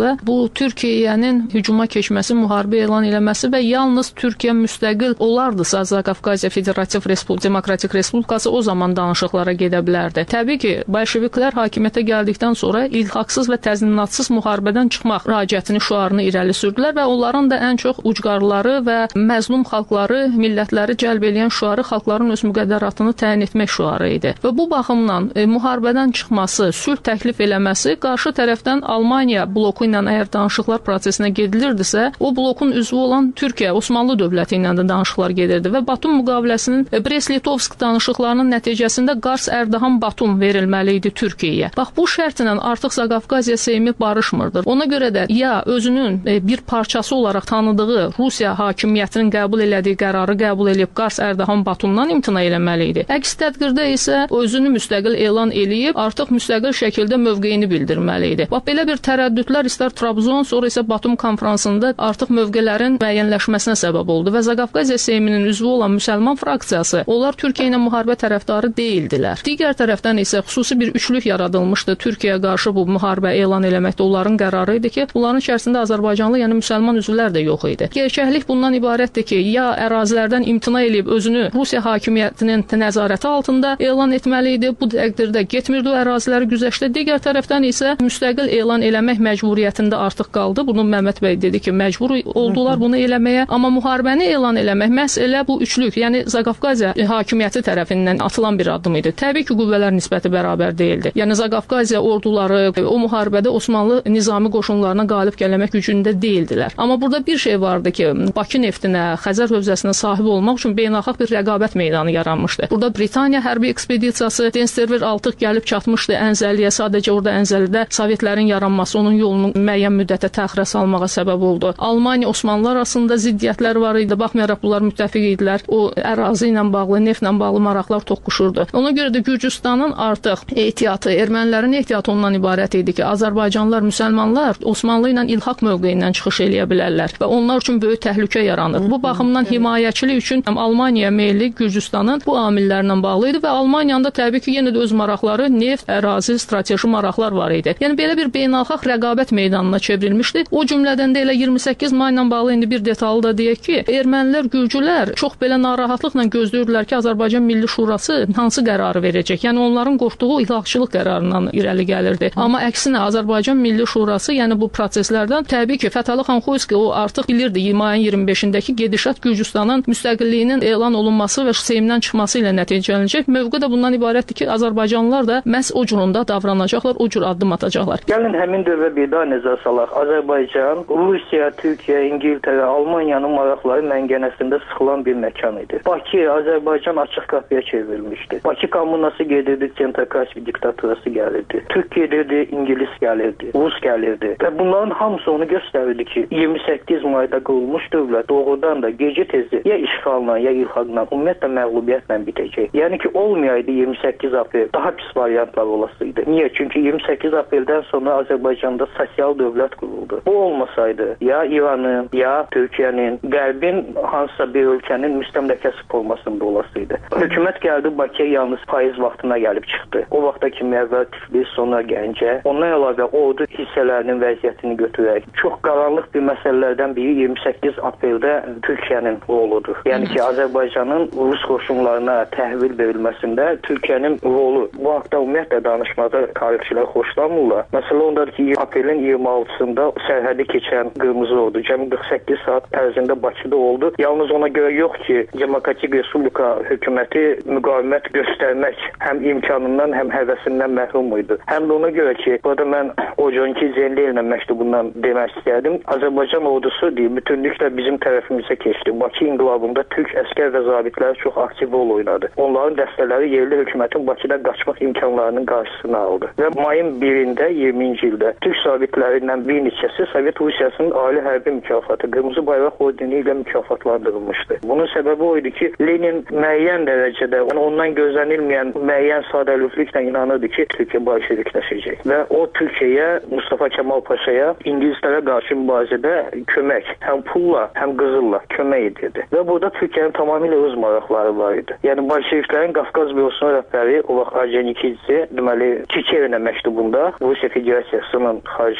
Speaker 10: Türkiyənin hücuma keçməsi, müharibə elan eləməsi və yalnız Türkiyə müstəqil olardısa, Zaqafqaziya Federativ Demokratik Respublikası o zaman danışıqlara gedə bilərdi. Təbii ki, bolşeviklər hakimiyyətə gəldikdən sonra ilhaqsız və təzminatsız müharibədən çıxmaq raciyətini, şüarını irəli sürdülər və onların da ən çox ucqarları və məzlum xalqları, millətləri cəlb edən şüarı xalqların öz müqəddəratını təyin etmək şüarı idi. Və bu baxımdan müharibədən çıxması, sülh təklif eləməsi qarşı tərəfdən Almaniya bloku ilə əgər danışıqlar prosesinə gedilirdisə, o blokun üzvü olan Türkiyə, Osmanlı dövləti ilə də danışıqlar gedirdi və Batum müqaviləsinin Brest-Litovsk danışıqlarının nəticəsində Qars-Ərdahan-Batum verilməli idi Türkiyəyə. Bax, bu şərtlə artıq Zaqafqaziya Seymi barışmırdır. Ona görə də ya özünün bir parçası olaraq tanıdığı Rusiya hakimiyyətinin qəbul elədiyi qərarı qəbul edib Qars-Ərdahan-Batumdan imtina eləməli idi. Əks təqdirdə isə özünü müstəqil elan eləyib artıq müstəqil şəkildə mövqeyini bildirməli idi. Bax, belə bir tərəddüdlər istər Trabzon, sonra isə Batum konfransında artıq mövqələrin müəyyənləşməsinə səbəb oldu və Zaqafqaziya Seyminin üzvü olan müsəlman fraksiyası, onlar Türkiyə ilə müharibə tərəfdarı deyildilər. Digər tərəfdən isə xüsusi bir üçlük yaradılmışdı. Türkiyəyə qarşı bu müharibə elan eləməkdə onların qərarı idi ki, bunların içərisində Azərbaycanlı, yəni müsəlman üzvlər də yox idi. Gerçəklik bundan ibarətdir ki, ya ərazilərdən imtina edib özünü Rusiya hakimiyyətinin nəzarəti altında elan etməli idi. Bu təqdirdə getmirdi o əraziləri güzəştə. Digər tərəfdən isə müstəqil elan eləmək məcburiyyətində artıq qaldı. Bunu Məmməd bəy dedi ki, məcbur oldular bunu eləməyə, amma müharibəni elan eləmək məhz elə bu üçlük, yəni Zaqafqaziya hakimiyyəti tərəfindən atılan bir addım idi. Təbii ki, qüvvələr nisbəti bərabər deyildi. Yəni Zaqafqaziya orduları o müharibədə Osmanlı nizami qoşunlarına qalib gəlmək gücündə deyildilər. Amma burada bir şey vardı ki, Bakı neftinə, Xəzər hövzəsinə sahib olmaq üçün beynəlxalq bir rəqabət meydanı yaranmışdı. Burada Britaniya hərbi ekspedisiyası Densterver artıq gəlib çatmışdı Ənzəliyə. Sadəcə orada Ənzəlidə Sovetlərin yaranması onun yolunu müəyyən müddətə təxirə salmağa səbəb oldu. Almaniya Osmanlılar arasında ziddiyyətlər var idi. Baxmayaraq bunlar müttəfiq idilər. O ərazi ilə bağlı, neftlə bağlı maraqlar toqquşurdu. Ona görə də Gürcüstanın artıq ehtiyatı, ermənilərin ehtiyatı ondan ibarət idi ki, Azərbaycanlılar, müsəlmanlar Osmanlı ilə ilhaq mövqeyindən çıxış eləyə bilərlər və onlar üçün böyük təhlükə yaranır. Bu baxımdan himayəçilik üçün Almaniya meyilli Gürcüstanın bu amillərlə bağlı idi və Almaniyanın da təbii ki, yenə də öz maraqları, neft, ərazi, strateji maraqlar var idi. Yəni belə bir beynəlxalq rəqabət meydanına çevrilmişdi. O cümlədən də elə 28 may ilə bağlı indi bir detallı da deyək ki, ermənilər, gürcülər çox belə narahatlıqla gözləyirdilər ki, Azərbaycan Milli Şurası hansı qərarı verəcək. Yəni onların qorxduğu ilhaqçılıq qərarından irəli gəlirdi. Amma əksinə Azərbaycan Milli Şurası, yəni bu proseslərdən təbii ki, Fətəli xan Xoyski o artıq bilirdi mayın 25-dəki gedişat Gürcüstanın müstəqilliyinin elan olunması və Seymdən çıxması ilə nəticələnəcək. Mövqe də bundan ibarətdir ki, Azərbaycanlılar da məhz o cüründə davranacaqlar, o cür addım atacaqlar.
Speaker 11: Gəlin həmin dövrə bir daha nəzər salaq. Azərbaycan, Rusiya, Türkiyə, İngiltərə, Almaniyanın maraqları məngənəsində sıxılan bir məkan idi. Bakı, Azərbaycan açıq qapıya çevrilmişdi. Bakı kommunası gedirdi, Çentakasvi diktaturası gəlirdi. Türk gedirdi, İngilis gəlirdi, Rus gəlirdi. Və bunların hamısı onu göstərirdi ki, 28 mayda qurulmuş dövlət doğrudan da gecə tezli ya işğalla, ya ilhaqla, ümumiyyətlə məğlubiyyətlə bitəcək. Yəni ki, olmayaydı 28 aprel daha pis variantlar olasıydı. Niyə? Çünki 28 apreldən sonra Azərbaycanda sosial dövlət quruldu. Bu olmasaydı ya İranın, ya Türkiyənin, Qərbin hansısa bir ölkənin müstəmləkəsi formasında olasıydı. Hökumət gəldi Bakıya yalnız payız vaxtına gəlib çıxdı. O vaxta kimi əvvəl Tiflis, sonra Gəncə. Ondan əlavə ordu hissələrinin vəziyyətini götürərək çox qaranlıq bir məsələlərdən biri 28 apreldə Türkiyənin roludur. Yəni ki, Azərbaycanın Rus qoşunlarına təhvil verilməsində Türkiyənin rolu. Bu haqda ümumiyyətlə danışmada tarixçilər xoşlanmırlar. Məsələ ondadır ki, aprelin 26-sında sərhədi keçən Qırmızı Ordu cəmi 48 saat ərzində Bakıda oldu. Yalnız ona görə yox ki, Demokratik Respublika hökuməti müqavimət göstərmək həm imkanından, həm həvəsindən məhrum idi. Həm də ona görə ki, burada mən Oconki Zelliyevlə məktubundan demək istərdim. Azərbaycan ordusu deyil, bütünlüklə bizim tərəfimizə keçdi. Bakı inqilabında Türk əskər və zabitləri çox aktiv rol oynadı. Onların dəstələri yerli hökumətin Bakıda qaçmaq imkanlarının qarşısını aldı. Və mayın 1-də 20-ci ildə Türk zabitlərindən bir neçəsi Sovet Rusiyasının ali hərbi mükafatı Qırmızı Bayraq ordeni ilə mükafatlandırılmışdı. Bunun səbəbi o idi ki, Lenin müəyyən dərəcədə ondan gözlənilməyən müəyyən sadəlövlüklə inanırdı ki, Türkiyə bolşevikləşəcək. Və o Türkiyəyə, Mustafa Kemal Paşaya İngilislərə qarşı mübarizədə kömək, həm pulla, həm qızılla kömək edirdi. Və burada Türkiyənin tamamilə öz maraqları var idi. Yəni bolşeviklərin Qafqaz bürosunun rəhbəri o vaxt Orconikidze, deməli, Çiçevinə məktubunda Rusiya Federasiyasının Xariclər Naziri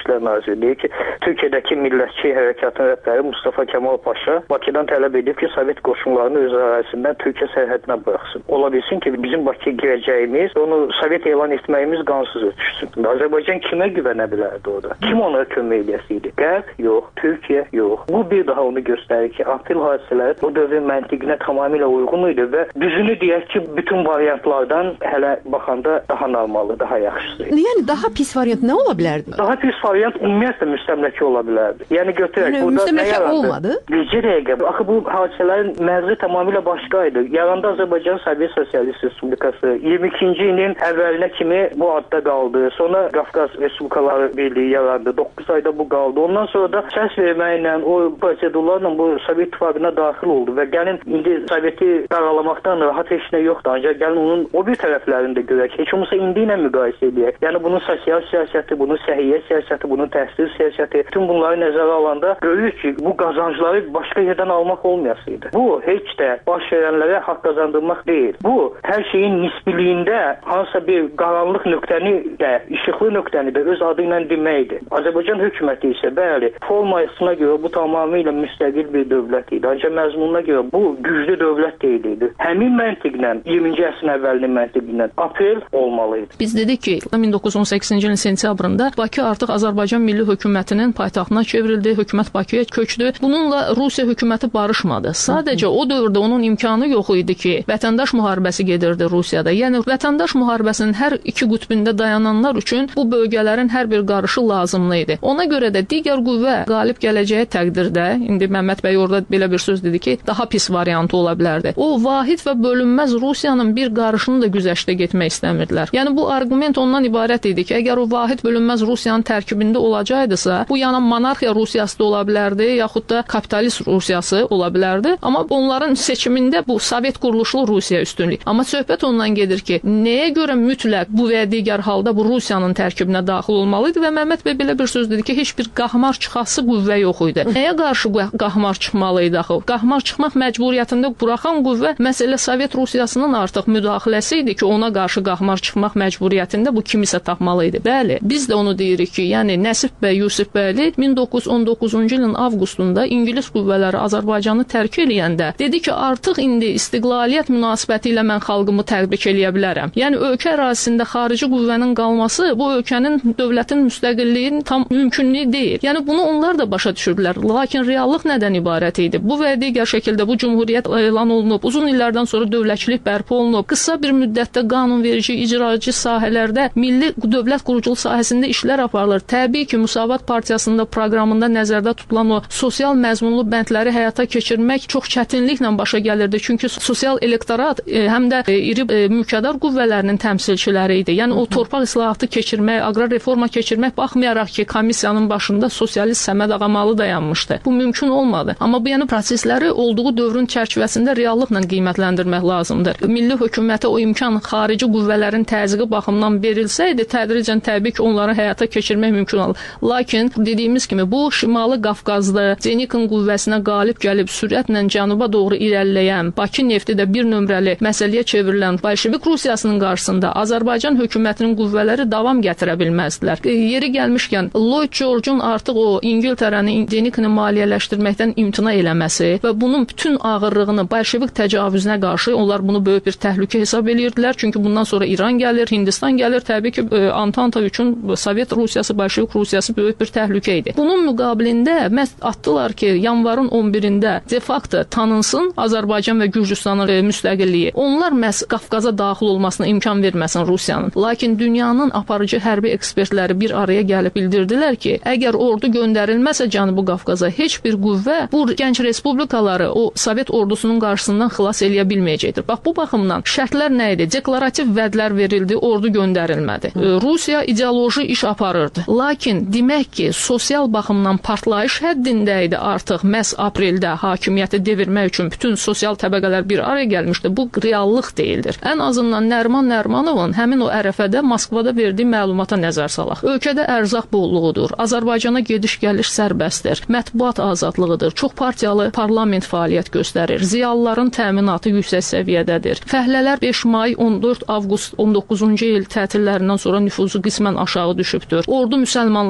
Speaker 11: yazır. Deyir ki, Türkiyədəki millətçi hərəkatın rəhbəri Mustafa Kemal Paşa Bakıdan tələb edib ki, Sovet qoşunlarını öz ərazisindən Türkiyə sərhədinə buraxsın. Ola bilsin ki, bizim Bakıya girəcəyimiz, onu Sovet elan etməyimiz qansız ötüşsün. Azərbaycan kimə güvənə bilərdi orada? Kim ona kömək edəsiydi? Qərb? Yox. Türkiyə? Yox. Bu bir daha onu göstərir ki, aprel hadisələri o dövrün məntiqinə tamamilə uyğun idi və düzünü deyək ki, bütün variantlardan hələ baxanda daha normalı, daha yaxşısı.
Speaker 8: Yəni daha pis variant nə ola bilərdi?
Speaker 11: Daha pis variant ümumiyyətlə müstəmləkə ola bilərdi. Yəni götürək,
Speaker 8: Yəni,
Speaker 11: burada nə
Speaker 8: müstəmləkə
Speaker 11: yarandı?
Speaker 8: olmadı?
Speaker 11: Bircə dəqiqə. Axı bu hadisələrin mərzi tamamilə başqa idi. Yaranda Azərbaycan Sovet Sosialist Respublikası 22-ci ilin əvvəlinə kimi bu adda qaldı. Sonra Qafqaz Respublikaları Birliyi yarandı. 9 ayda bu qaldı. Ondan sonra da səs verməklə, o prosedurlarla bu Sovet İttifaqına daxil oldu və gəlin indi Soveti qaralamaqdan rahat heç nə yoxdur. Ancaq gəlin onun o bir tərəflərini də görək. Heç olmasa indi ilə müqayisə edək. Yəni bunun sosial siyasəti, bunun səhiyyə siyasəti, bunun təhsil siyasəti, bütün bunları nəzərə alanda görürük ki, bu qazancları başqa yerdən almaq olmayasıydı. Bu heç də baş verənlərə haqq qazandırmaq deyil. Bu hər şeyin nisbiliyində hansısa bir qaranlıq nöqtəni də, işıqlı nöqtəni də öz adı ilə deməkdir. Azərbaycan hökuməti isə bəli, formasına görə bu tamamilə müstəqil bir dövlət idi. Ancaq məzmununa görə bu güclü dövlət deyildi. Həmin məntiqlə 20-ci əsrin əvvəlinin məntiqilə aprel olmalıydı.
Speaker 10: Biz dedik ki, 1918-ci ilin sentyabrında Bakı artıq Azərbaycan Milli Hökumətinin paytaxtına çevrildi, hökumət Bakıya köçdü. Bununla Rusiya hökuməti barışmadı. Sadəcə o dövrdə onun imkanı yox idi ki, vətəndaş müharibəsi gedirdi Rusiyada. Yəni vətəndaş müharibəsinin hər iki qütbündə dayananlar üçün bu bölgələrin hər bir qarışı lazımlı idi. Ona görə də digər qüvvə qalib gələcəyi təqdirdə, indi Məmməd bəy orada belə bir söz dedi ki, daha pis variantı ola bilərdi. O vahid və bölünməz Rusiyanın bir qarışını da güzəştə getmək istəmirdilər. Yəni bu arqument ondan ibarət idi ki, əgər o vahid bölünməz Rusiyanın tərkibində olacaqdısa, bu yana monarxiya Rusiyası da ola bilərdi, yaxud da kapitalist Rusiyası ola bilərdi. Amma onların seçimində bu Sovet quruluşlu Rusiya üstünlük. Amma söhbət ondan gedir ki, nəyə görə mütləq bu və digər halda bu Rusiyanın tərkibinə daxil olmalıydı və Məmməd bəy belə bir söz dedi ki, heç bir qahmar çıxası qüvvə yox idi. Nəyə qarşı qahmar çıxmalıydı axı? Qahmar çıxmaq məcburiyyətində buraxan qüvvə məsələ Sovet Rusiyasının artıq müdaxiləsi idi ki, ona qarşı qahmar çıxmaq məcburiyyətində bu kimisə tapmalıydı. Bəli, biz də onu deyirik ki, yəni Nəsib bəy Yusifbəyli 1919-cu ilin avqustunda İngilis qüvvələri Azərbaycanı tərk eləyəndə dedi ki, artıq indi istiqlaliyyət münasibəti ilə mən xalqımı təbrik eləyə bilərəm. Yəni ölkə ərazisində xarici qüvvənin qalması bu ölkənin dövlətin müstəqilliyinin tam mümkünlüyü deyil. Yəni bunu onlar da başa düşürdülər. Lakin reallıq nədən ibarət idi? Bu və digər şəkildə bu cümhuriyyət elan olunub, uzun illərdən sonra dövlətçilik bərpa olunub, qısa bir müddətdə qanunverici, icracı sahələrdə milli dövlət quruculuq sahəsində işlər aparılır. Təbii ki, Müsavat Partiyasında proqramında nəzərdə tutulan o sosial məzmunlu bəndləri həyata keçirmək çox çətinliklə başa gəlirdi. Çünki sosial elektorat həm də iri mülkədar qüvvələrinin təmsilçiləri idi. Yəni o torpaq islahatı keçirmək, aqrar reforma keçirmək baxmayaraq ki, komissiyanın başında sosialist Səməd Ağamalı dayanmışdı. Bu mümkün olmadı. Amma bu yəni prosesləri olduğu dövrün çərçivəsində reallıqla qiymətləndirmək lazımdır. Milli hökumətə o imkan xarici qüvvələrin təzyiqi baxımından verilsəydi, tədricən təbii ki, onları həyata keçirmək mümkün olur. Lakin dediyimiz kimi bu Şimali Qafqazda Denikin qüvvəsinə qalib gəlib sürətlə cənuba doğru irəliləyən, Bakı nefti də bir nömrəli məsələyə çevrilən Bolşevik Rusiyasının qarşısında Azərbaycan hökumətinin qüvvələri davam gətirə bilməzdilər. Yeri gəlmişkən Lloyd George'un artıq o İngiltərəni Denikini maliyyələşdirməkdən imtina eləməsi və bunun bütün ağırlığını Bolşevik təcavüzünə qarşı onlar bunu böyük bir təhlükə hesab edirdilər. Çünki bundan sonra İran gəlir, Hindistan gəlir. Təbii ki, Antanta üçün Sovet Rusiyası, Bolşevik Rusiyası böyük bir təhlükə idi. Bunun müqabilində məhz atdılar ki, yanvarın 11-də de facto tanınsın Azərbaycan və Gürcüstanın müstəqilliyi. Onlar məhz Qafqaza daxil olmasına imkan verməsin Rusiyanın. Lakin dünyanın aparıcı hərbi ekspertləri bir araya gəlib bildirdilər ki, əgər ordu göndərilməsə Cənubi Qafqaza heç bir qüvvə bu gənc respublikaları o Sovet ordusunun qarşısından xilas eləyə bilməyəcəkdir. Bax bu baxımdan şərtlər nə idi? Deklarativ vədlər verildi, ordu göndərilmədi. Rusiya ideoloji iş aparırdı. Lakin demək ki, sosial baxımdan partlayış həddində idi artıq məhz apreldə hakimiyyəti devirmək üçün bütün sosial təbəqələr bir araya gəlmişdi. Bu reallıq deyildir. Ən azından Nəriman Nərimanovun həmin o ərəfədə Moskvada verdiyi məlumata nəzər salaq. Ölkədə ərzaq bolluğudur. Azərbaycana gediş-gəliş sərbəstdir. Mətbuat azadlığıdır. Çox partiyalı parlament fəaliyyət göstərir. Ziyalıların təminatı yüksək səviyyədədir. Fəhlələr 5 may, 14 avqust, 19-cu il tətillərindən sonra nüfuzu qismən aşağı düşübdür. Ordu müsəlmanları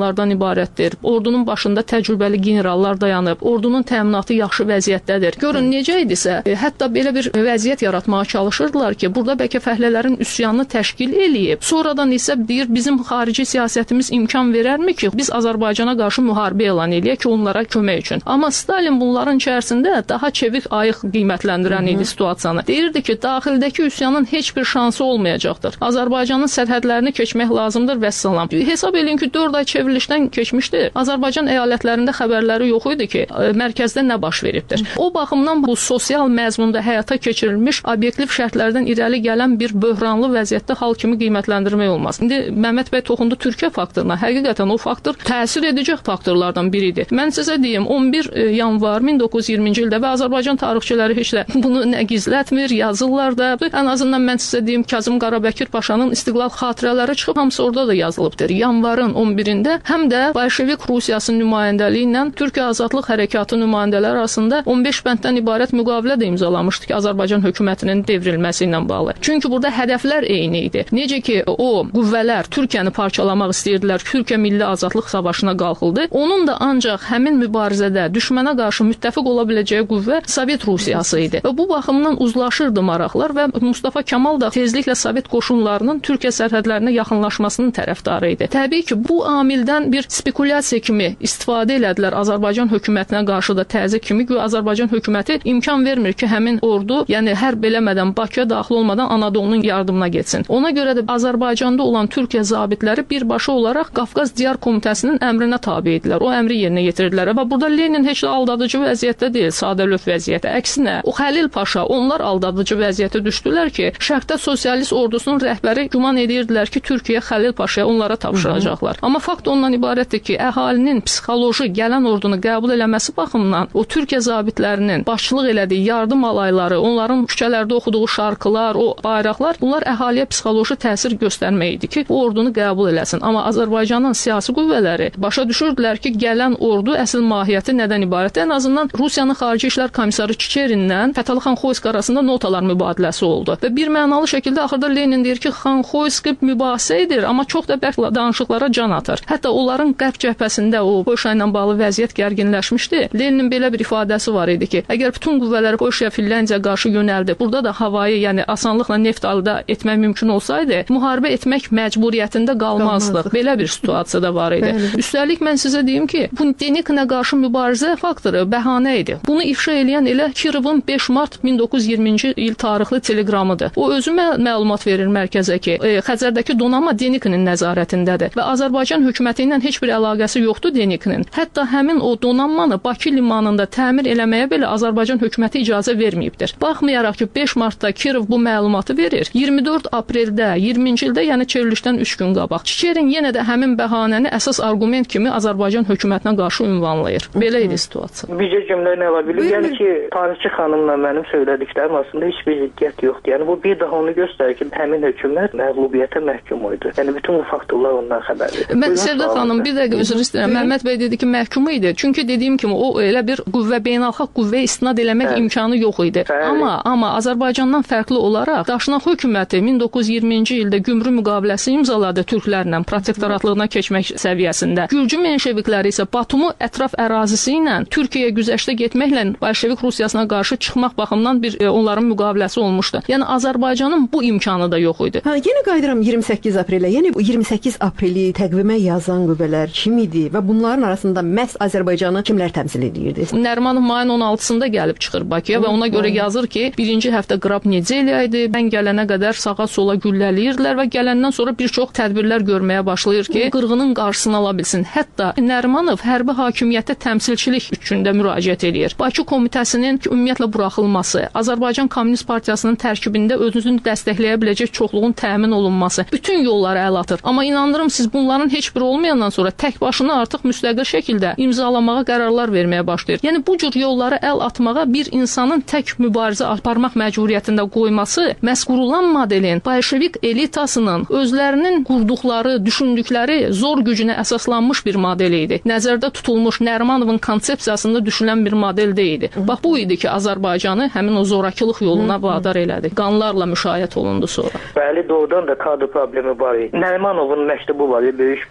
Speaker 10: adamlardan ibarətdir. Ordunun başında təcrübəli generallar dayanıb. Ordunun təminatı yaxşı vəziyyətdədir. Görün necə idisə, hətta belə bir vəziyyət yaratmağa çalışırdılar ki, burada bəlkə fəhlələrin üsyanını təşkil eləyib. Sonradan isə deyir, bizim xarici siyasətimiz imkan verərmi ki, biz Azərbaycana qarşı müharibə elan eləyək ki, onlara kömək üçün. Amma Stalin bunların içərisində daha çevik ayıq qiymətləndirən idi situasiyanı. Deyirdi ki, daxildəki üsyanın heç bir şansı olmayacaqdır. Azərbaycanın sərhədlərini keçmək lazımdır və salam. Hesab edin ki, 4 ay çevrilişdən keçmişdi. Azərbaycan əyalətlərində xəbərləri yox idi ki, mərkəzdə nə baş veribdir. O baxımdan bu sosial məzmunda həyata keçirilmiş obyektiv şərtlərdən irəli gələn bir böhranlı vəziyyətdə hal kimi qiymətləndirmək olmaz. İndi Məmməd bəy toxundu Türkiyə faktoruna. Həqiqətən o faktor təsir edəcək faktorlardan biridir. Mən sizə deyim, 11 yanvar 1920-ci ildə və Azərbaycan tarixçiləri heç də bunu nə gizlətmir, yazırlar da. Ən azından mən sizə deyim, Kazım Qarabəkir Paşanın İstiqlal xatirələri çıxıb, hamısı orada da yazılıbdır. Yanvarın 11-də həm də Bolşevik Rusiyasının nümayəndəliyi ilə Türkiyə Azadlıq Hərəkatı nümayəndələri arasında 15 bənddən ibarət müqavilə də imzalamışdı ki, Azərbaycan hökumətinin devrilməsi ilə bağlı. Çünki burada hədəflər eyni idi. Necə ki, o qüvvələr Türkiyəni parçalamaq istəyirdilər, Türkiyə Milli Azadlıq Savaşına qalxıldı. Onun da ancaq həmin mübarizədə düşmənə qarşı müttəfiq ola biləcəyi qüvvə Sovet Rusiyası idi. Və bu baxımdan uzlaşırdı maraqlar və Mustafa Kemal da tezliklə Sovet qoşunlarının Türkiyə sərhədlərinə yaxınlaşmasının tərəfdarı idi. Təbii ki, bu amildən bir spekulyasiya kimi istifadə elədilər Azərbaycan hökumətinə qarşı da təzyiq kimi ki, Azərbaycan hökuməti imkan vermir ki, həmin ordu, yəni hərb eləmədən Bakıya daxil olmadan Anadolunun yardımına getsin. Ona görə də Azərbaycanda olan Türkiyə zabitləri birbaşa olaraq Qafqaz Diyar Komitəsinin əmrinə tabe idilər. O əmri yerinə yetirdilər və burada Lenin heç də aldadıcı vəziyyətdə deyil, sadəlöv vəziyyətdə. Əksinə, o Xəlil Paşa, onlar aldadıcı vəziyyətə düşdülər ki, Şərqdə sosialist ordusunun rəhbəri güman edirdilər ki, Türkiyə Xəlil Paşaya onlara tapşıracaqlar. Amma fakt ondan ibarətdir ki, əhalinin psixoloji gələn ordunu qəbul eləməsi baxımından o Türkiyə zabitlərinin başçılıq elədiyi yardım alayları, onların küçələrdə oxuduğu şarkılar, o bayraqlar, bunlar əhaliyə psixoloji təsir göstərmək idi ki, bu ordunu qəbul eləsin. Amma Azərbaycanın siyasi qüvvələri başa düşürdülər ki, gələn ordu əsl mahiyyəti nədən ibarətdir? Ən azından Rusiyanın Xarici İşlər Komissarı Çiçerindən Fətəli Xanxoyski arasında notalar mübadiləsi oldu. Və bir mənalı şəkildə axırda Lenin deyir ki, Xanxoyski mübahisə edir, amma çox da bərk danışıqlara can atır. Hətta onların qərb cəbhəsində o Polşa ilə bağlı vəziyyət gərginləşmişdi. Leninin belə bir ifadəsi var idi ki, əgər bütün qüvvələri Polşaya, Finlandiyaya qarşı yönəldi, burada da havayı, yəni asanlıqla neft əldə etmək mümkün olsaydı, müharibə etmək məcburiyyətində qalmazdıq. Belə bir situasiyada var idi. Üstəlik mən sizə deyim ki, bu Denikinə qarşı mübarizə faktoru bəhanə idi. Bunu ifşa eləyən elə Kirovun 5 mart 1920-ci il tarixli telegramıdır. O özü məlumat verir mərkəzə ki, Xəzərdəki donanma Denikinin nəzarətindədir və Azərbaycan hökuməti ilə heç bir əlaqəsi yoxdur Denikinin. Hətta həmin o donanmanı Bakı limanında təmir eləməyə belə Azərbaycan hökuməti icazə verməyibdir. Baxmayaraq ki, 5 martda Kirov bu məlumatı verir. 24 apreldə, 20-ci ildə, yəni çevrilişdən 3 gün qabaq, Çiçerin yenə də həmin bəhanəni əsas argument kimi Azərbaycan hökumətinə qarşı ünvanlayır. Belə idi situasiya.
Speaker 11: Bircə cümlə nə ola bilir? Yəni ki, tarixçi xanımla mənim söylədiklərim aslında heç bir ziddiyyət yoxdur. Yəni bu bir daha onu göstərir ki, həmin hökumət məğlubiyyətə məhkum idi. Yəni bütün bu faktorlar ondan xəbərlidir.
Speaker 10: Mən Sevdat xanım bir dəqiqə üzr istəyirəm. Məmməd bəy dedi ki, məhkum idi. Çünki dediyim kimi o elə bir qüvvə, beynəlxalq qüvvəyə istinad eləmək imkanı yox idi. Amma Azərbaycandan fərqli olaraq Daşnaq hökuməti 1920-ci ildə Gümrü müqaviləsi imzaladı türklərlə protektoratlığına keçmək səviyyəsində. Gürcü menşevikləri isə Batumu ətraf ərazisi ilə Türkiyəyə güzəştə getməklə Bolşevik Rusiyasına qarşı çıxmaq baxımından bir onların müqaviləsi olmuşdu. Yəni Azərbaycanın bu imkanı da yox idi.
Speaker 8: Yenə qayıdıram 28 aprelə. Yəni bu 28 apreli təqvimə yazan qüvvələr kim idi və bunların arasında məhz Azərbaycanı kimlər təmsil edirdi?
Speaker 10: Nərimanov mayın 16-sında gəlib çıxır Bakıya və ona görə yazır ki, birinci həftə qrab nedelə idi. Mən gələnə qədər sağa sola güllələyirdilər və gələndən sonra bir çox tədbirlər görməyə başlayır ki, qırğının qarşısını ala bilsin. Hətta Nərimanov hərbi hakimiyyətə təmsilçilik üçün də müraciət edir. Bakı komitəsinin ümumiyyətlə buraxılması, Azərbaycan Kommunist Partiyasının tərkibində özünü dəstəkləyə biləcək çoxluğun təmin olunması, bütün yolları əl atır. Amma inanırım siz bunların heç biri olmayandan sonra tək başına artıq müstəqil şəkildə imzalamağa qərarlar verməyə başlayır. Yəni bu cür yolları əl atmağa bir insanın tək mübarizə aparmaq məcburiyyətində qoyması məhz qurulan modelin Bolşevik elitasının özlərinin qurduqları, düşündükləri zor gücünə əsaslanmış bir model idi. Nəzərdə tutulmuş Nərimanovun konsepsiyasında düşünülən bir model deyildi. Bax bu idi ki, Azərbaycanı həmin o zorakılıq yoluna vadar elədi. Qanlarla müşayiət olundu sonra.
Speaker 11: Bəli, doğrudan da kadr problemi var idi. Nərimanovun məktubu var idi, böyük bir həcmli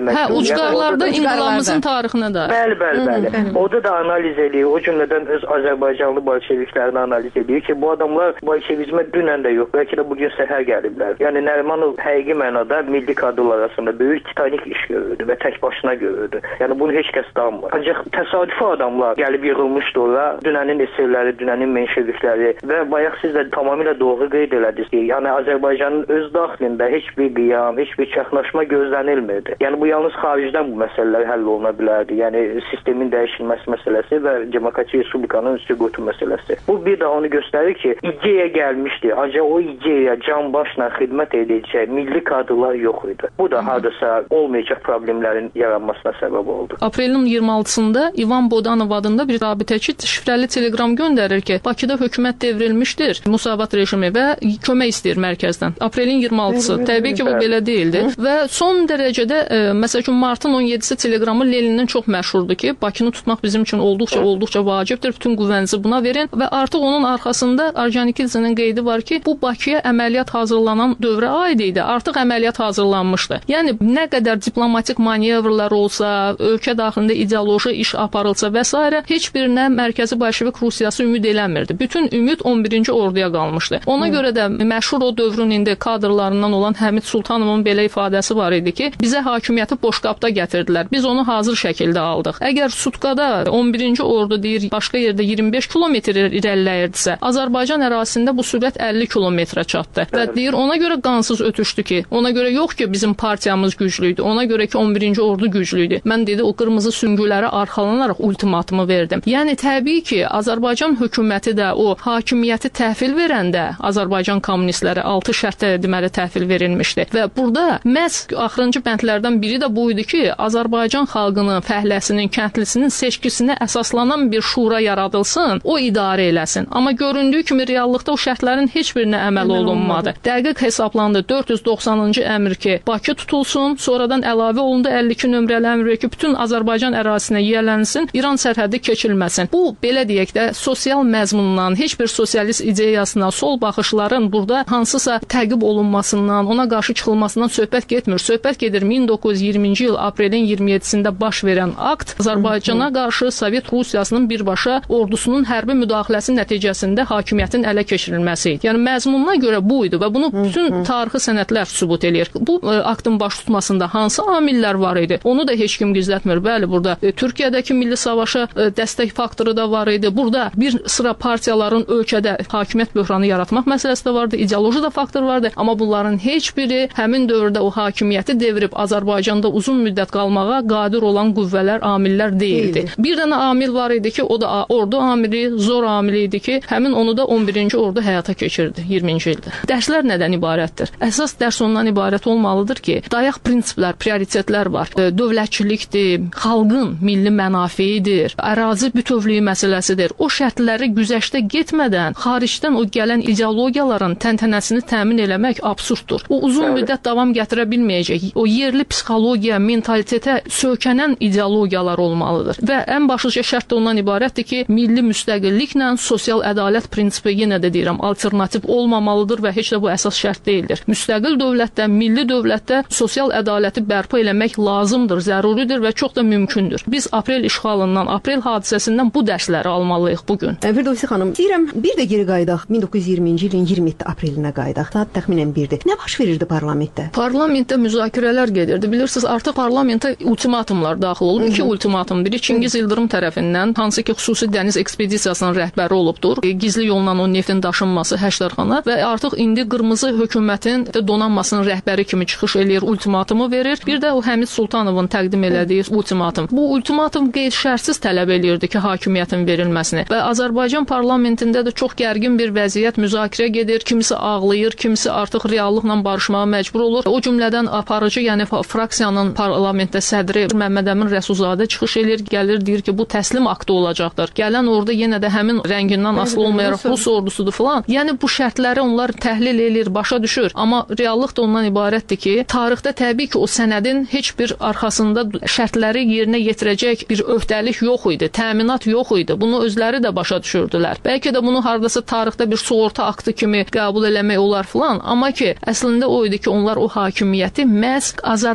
Speaker 11: deməkdir.
Speaker 10: Hə, ucqarlarda inqilabımızın tarixinə də.
Speaker 11: Bəli. Orada da analiz edir. O cümlədən öz Azərbaycanlı bolşeviklərini analiz edir ki, bu adamlar bolşevizmə dünən də yox, bəlkə də bu gün səhər gəliblər. Yəni Nərimanov həqiqi mənada milli kadrlar arasında böyük titanik iş görürdü və tək başına görürdü. Yəni bunu heç kəs danmır. Ancaq təsadüfi adamlar gəlib yığılmışdı ora. Dünənin eserləri, dünənin menşevikləri və bayaq siz də tamamilə doğru qeyd elədiniz ki, yəni Azərbaycanın öz daxilində heç bir qiyam, heç bir çaxnaşma gözlənilmirdi. Yəni bu yalnız xaricdən bu məsələlər həll oluna bilərdi. Yəni sistemin dəyişilməsi məsələsi və Demokratik Respublikanın süqutu məsələsi. Bu bir daha onu göstərir ki, ideya gəlmişdi. Ancaq o ideyaya can başla xidmət edəcək milli kadrlar yox idi. Bu da hardasa olmayacaq problemlərin yaranmasına səbəb oldu.
Speaker 10: Aprelin 26-sında İvan Bodanov adında bir rabitəçi şifrəli telegram göndərir ki, Bakıda hökumət devrilmişdir, Musavat rejimi və kömək istəyir mərkəzdən. Aprelin 26-sı. Təbii ki, bu belə deyildi. Və son dərəcədə məsələn martın 17-si telegramı Lenindən çox məşhurdur ki, Bakını tutmaq bizim üçün olduqca vacibdir. Bütün qüvvənizi buna verin və artıq onun arxasında Orconikidzenin qeydi var ki, bu Bakıya əməliyyat hazırlanan dövrə aid idi. Artıq əməliyyat hazırlanmışdı. Yəni nə qədər diplomatik manevrlar olsa, ölkə daxilində ideoloji iş aparılsa və s. heç birinə Mərkəzi Bolşevik Rusiyası ümid eləmirdi. Bütün ümid 11-ci orduya qalmışdı. Ona görə də məşhur o dövrün indi kadrlarından olan Həmid Sultanovun belə ifadəsi var idi ki, bizə hakimiyyəti boşqabda gətirdilər. Biz onu hazır şəkildə aldıq. Əgər sutkada 11-ci ordu deyir, başqa yerdə 25 kilometr irəliləyirdisə, Azərbaycan ərazisində bu sürət 50 kilometrə çatdı. Və deyir, ona görə qansız ötüşdü ki, ona görə yox ki, bizim partiyamız güclüydü. Ona görə ki, 11-ci ordu güclüydü. Mən dedi, o qırmızı süngülərə arxalanaraq ultimatumu verdim. Yəni təbii ki, Azərbaycan hökuməti də o hakimiyyəti təhvil verəndə Azərbaycan kommunistləri 6 şərtlə deməli təhvil verilmişdi. Və burada məhz axırıncı bəndlərdən biri də bu idi ki, Azərbaycan xalqının, fəhləsinin, kəndlisinin seçkisinə əsaslanan bir şura yaradılsın, o idarə eləsin. Amma göründüyü kimi reallıqda o şərtlərin heç birinə əməl olunmadı. Dəqiq hesablandı 490-cı əmr ki, Bakı tutulsun, sonradan əlavə olundu 52 nömrəli əmr ki, bütün Azərbaycan ərazisinə yiyələnsin, İran sərhədi keçilməsin. Bu, belə deyək də, sosial məzmundan, heç bir sosialist ideyasına, sol baxışların burada hansısa təqib olunmasından, ona qarşı çıxılmasından söhbət getmir. Söhbət gedir 1920-ci il aprelin 27-sində baş verən akt Azərbaycana qarşı Sovet Rusiyasının birbaşa ordusunun hərbi müdaxiləsi nəticəsində hakimiyyətin ələ keçirilməsi idi. Yəni məzmununa görə bu idi və bunu bütün tarixi sənədlər sübut eləyir. Bu aktın baş tutmasında hansı amillər var idi? Onu da heç kim gizlətmir. Bəli, burada Türkiyədəki milli savaşa dəstək faktoru da var idi. Burada bir sıra partiyaların ölkədə hakimiyyət böhranı yaratmaq məsələsi də vardı, ideoloji da faktor vardı. Amma bunların heç biri həmin dövrdə o hakimiyyəti devirib Azərbaycanda uzun müddət qalmağa qadir olan qüvvələr, amillər deyildi. Bir dənə amil var idi ki, o da ordu amili, zor amili idi ki, həmin onu da 11-ci ordu həyata keçirdi 20-ci ildə. Dərslər nədən ibarətdir? Əsas dərs ondan ibarət olmalıdır ki, dayaq prinsiplər, prioritetlər var. Dövlətçilikdir, xalqın milli mənafiidir, ərazi bütövlüyü məsələsidir. O şərtləri güzəştə getmədən xaricdən o gələn ideologiyaların təntənəsini təmin eləmək absurddur. O uzun müddət davam gətirə bilməyəcək. O yerli psixologiya, mentalitetə söykənən ideologiyalar olmalıdır. Və ən başlıca şərt də ondan ibarətdir ki, milli müstəqilliklə sosial ədalət prinsipi, yenə də deyirəm, alternativ olmamalıdır və heç də bu əsas şərt deyildir. Müstəqil dövlətdə, milli dövlətdə sosial ədaləti bərpa eləmək lazımdır, zəruridir və çox da mümkündür. Biz aprel işğalından, aprel hadisəsindən bu dərsləri almalıyıq bugün.
Speaker 8: Firdovsi xanım, deyirəm, bir də geri qayıdaq 1920-ci ilin 27 aprelinə qayıdaq. Saat təxminən 1-dir. Nə baş verirdi parlamentdə?
Speaker 10: Parlamentdə müzakirələr gedirdi. Bilirsiniz, artıq parlamentə ultimatumlar daxil olub. İki ultimatum. Biri Çingiz Yıldırım tərəfindən, hansı ki, xüsusi dəniz ekspedisiyasının rəhbəri olubdur. Gizli yolla o neftin daşınması Həşdərxana və artıq indi qırmızı hökumətin donanmasının rəhbəri kimi çıxış eləyir, ultimatumu verir. Bir də o Həmid Sultanovun təqdim elədiyi ultimatum. Bu ultimatum qeyd-şərtsiz tələb eləyirdi ki, hakimiyyətin verilməsini. Və Azərbaycan parlamentində də çox gərgin bir vəziyyət, müzakirə gedir. Kimisi ağlayır, kimisi artıq reallıqla barışmağa məcbur olur. O cümlədən aparıcı, yəni fraksiyanın parlamentdə sədri Məmmədəmin Rəsulzadə çıxış eləyir, gəlir, deyir ki, bu təslim aktı olacaqdır. Gələn orada yenə də həmin rəngindən asılı olmayaraq Rus ordusudur falan. Yəni bu şərtləri onlar təhlil eləyir, başa düşür. Amma reallıq da ondan ibarətdir ki, tarixdə təbii ki, o sənədin heç bir arxasında şərtləri yerinə yetirəcək bir öhdəlik yox idi, təminat yox idi. Bunu özləri də başa düşürdülər. Bəlkə də bunu hardasa tarixdə bir sığorta aktı kimi qəbul eləmək olar falan. Amma ki, əslində o idi ki, onlar o hakimiyyəti məhz Azərbaycan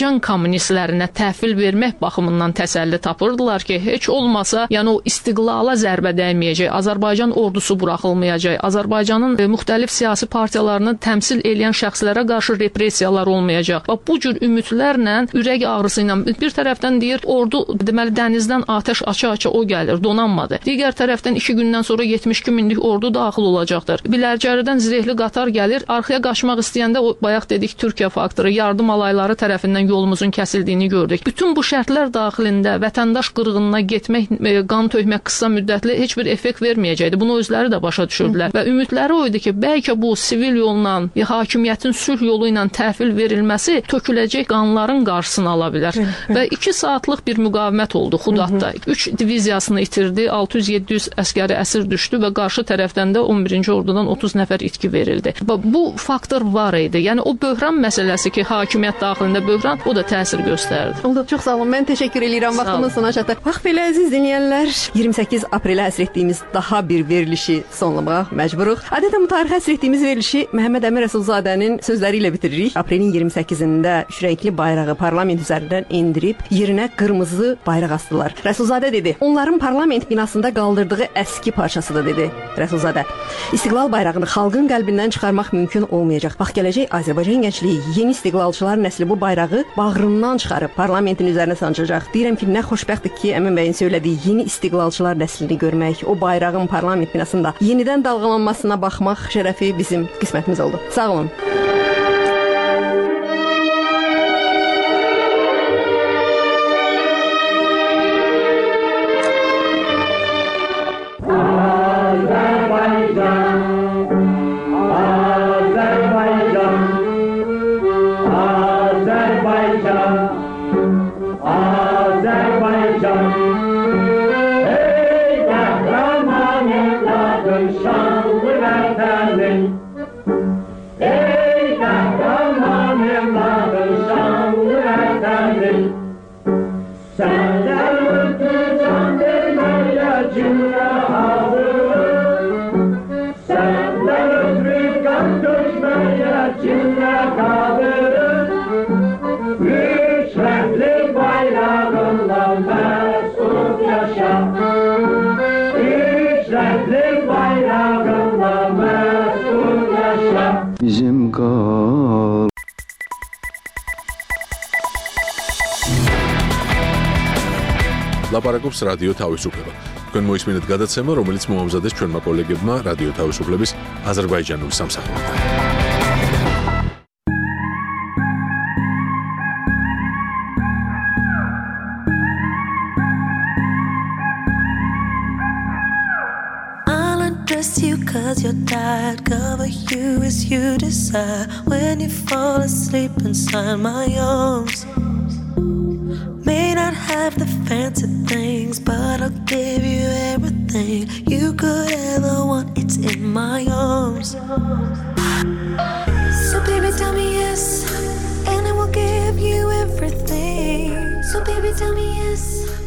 Speaker 10: Azərbaycan kommunistlərinə təhvil vermək baxımından təsəlli tapırdılar ki, heç olmasa, yəni o istiqlala zərbə dəyməyəcək, Azərbaycan ordusu buraxılmayacaq, Azərbaycanın müxtəlif siyasi partiyalarını təmsil edən şəxslərə qarşı repressiyalar olmayacaq. Və bu cür ümidlərlə, ürək ağrısı ilə bir tərəfdən deyir, ordu deməli dənizdən atəş aça-aça o gəlir, donanmadı. Digər tərəfdən 2 gündən sonra 72 minlik ordu daxil olacaqdır. Bilərcəridən zirehli qatar gəlir, arxaya qaçmaq istəyəndə o bayaq dedik Türkiyə faktoru, yardım alayları tərəfindən yolumuzun kəsildiyini gördük. Bütün bu şərtlər daxilində vətəndaş qırğınına getmək, qan tökmək qısa müddətli heç bir effekt verməyəcəkdi. Bunu özləri də başa düşürdülər. Və ümidləri o idi ki, bəlkə bu sivil yolla, hakimiyyətin sülh yolu ilə təhvil verilməsi töküləcək qanların qarşısını ala bilər. Və 2 saatlıq bir müqavimət oldu Xudatda. 3 diviziyasını itirdi, 600-700 əskəri əsir düşdü və qarşı tərəfdən də 11-ci ordudan 30 nəfər itki verildi. Və bu faktor var idi. Yəni o böhran məsələsi ki, hakimiyyət daxilində böhran, o da təsir göstərdi.
Speaker 8: Oldu, çox sağ olun. Mən təşəkkür edirəm. Vaxtımız sona çatdı. Bax belə əziz dinləyənlər, 28 aprelə həsr etdiyimiz daha bir verilişi sonlamağa məcburuq. Adətən bu tarixə həsr etdiyimiz verilişi Məhəmməd Əmin Rəsulzadənin sözləri ilə bitiririk. Aprelin 28-də üçrəngli bayrağı parlament üzərindən endirib yerinə qırmızı bayraq asdılar. Rəsulzadə dedi, onların parlament binasında qaldırdığı əski parçasıdır dedi Rəsulzadə. İstiqlal bayrağını xalqın qəlbindən çıxarmaq mümkün olmayacaq. Bax gələcək Azərbaycan gəncliyi, yeni istiqlalçılar nəsli bu bayrağı bağrından çıxarıb parlamentin üzərinə sancacaq. Deyirəm ki, nə xoşbəxtdir ki, Əmin bəyin söylədiyi yeni istiqlalçılar nəslini görmək, o bayrağın parlament binasında yenidən dalğalanmasına baxmaq şərəfi bizim qismətimiz oldu. Sağ olun.
Speaker 9: Bizim qal
Speaker 1: ლაპარაკობს რადიო თავისუფლება. თქვენ მოისმინეთ გადაცემა, რომელიც მოამზადეს ჩვენმა კოლეგებმა რადიო თავისუფლების აზერბაიჯანული სამსახურიდან.
Speaker 6: You cause you're tired, cover you as you decide. When you fall asleep inside my arms, may not have the fancy things, but I'll give you everything you could ever want. It's in my arms. So baby tell me yes, and I will give you everything. So baby tell me yes.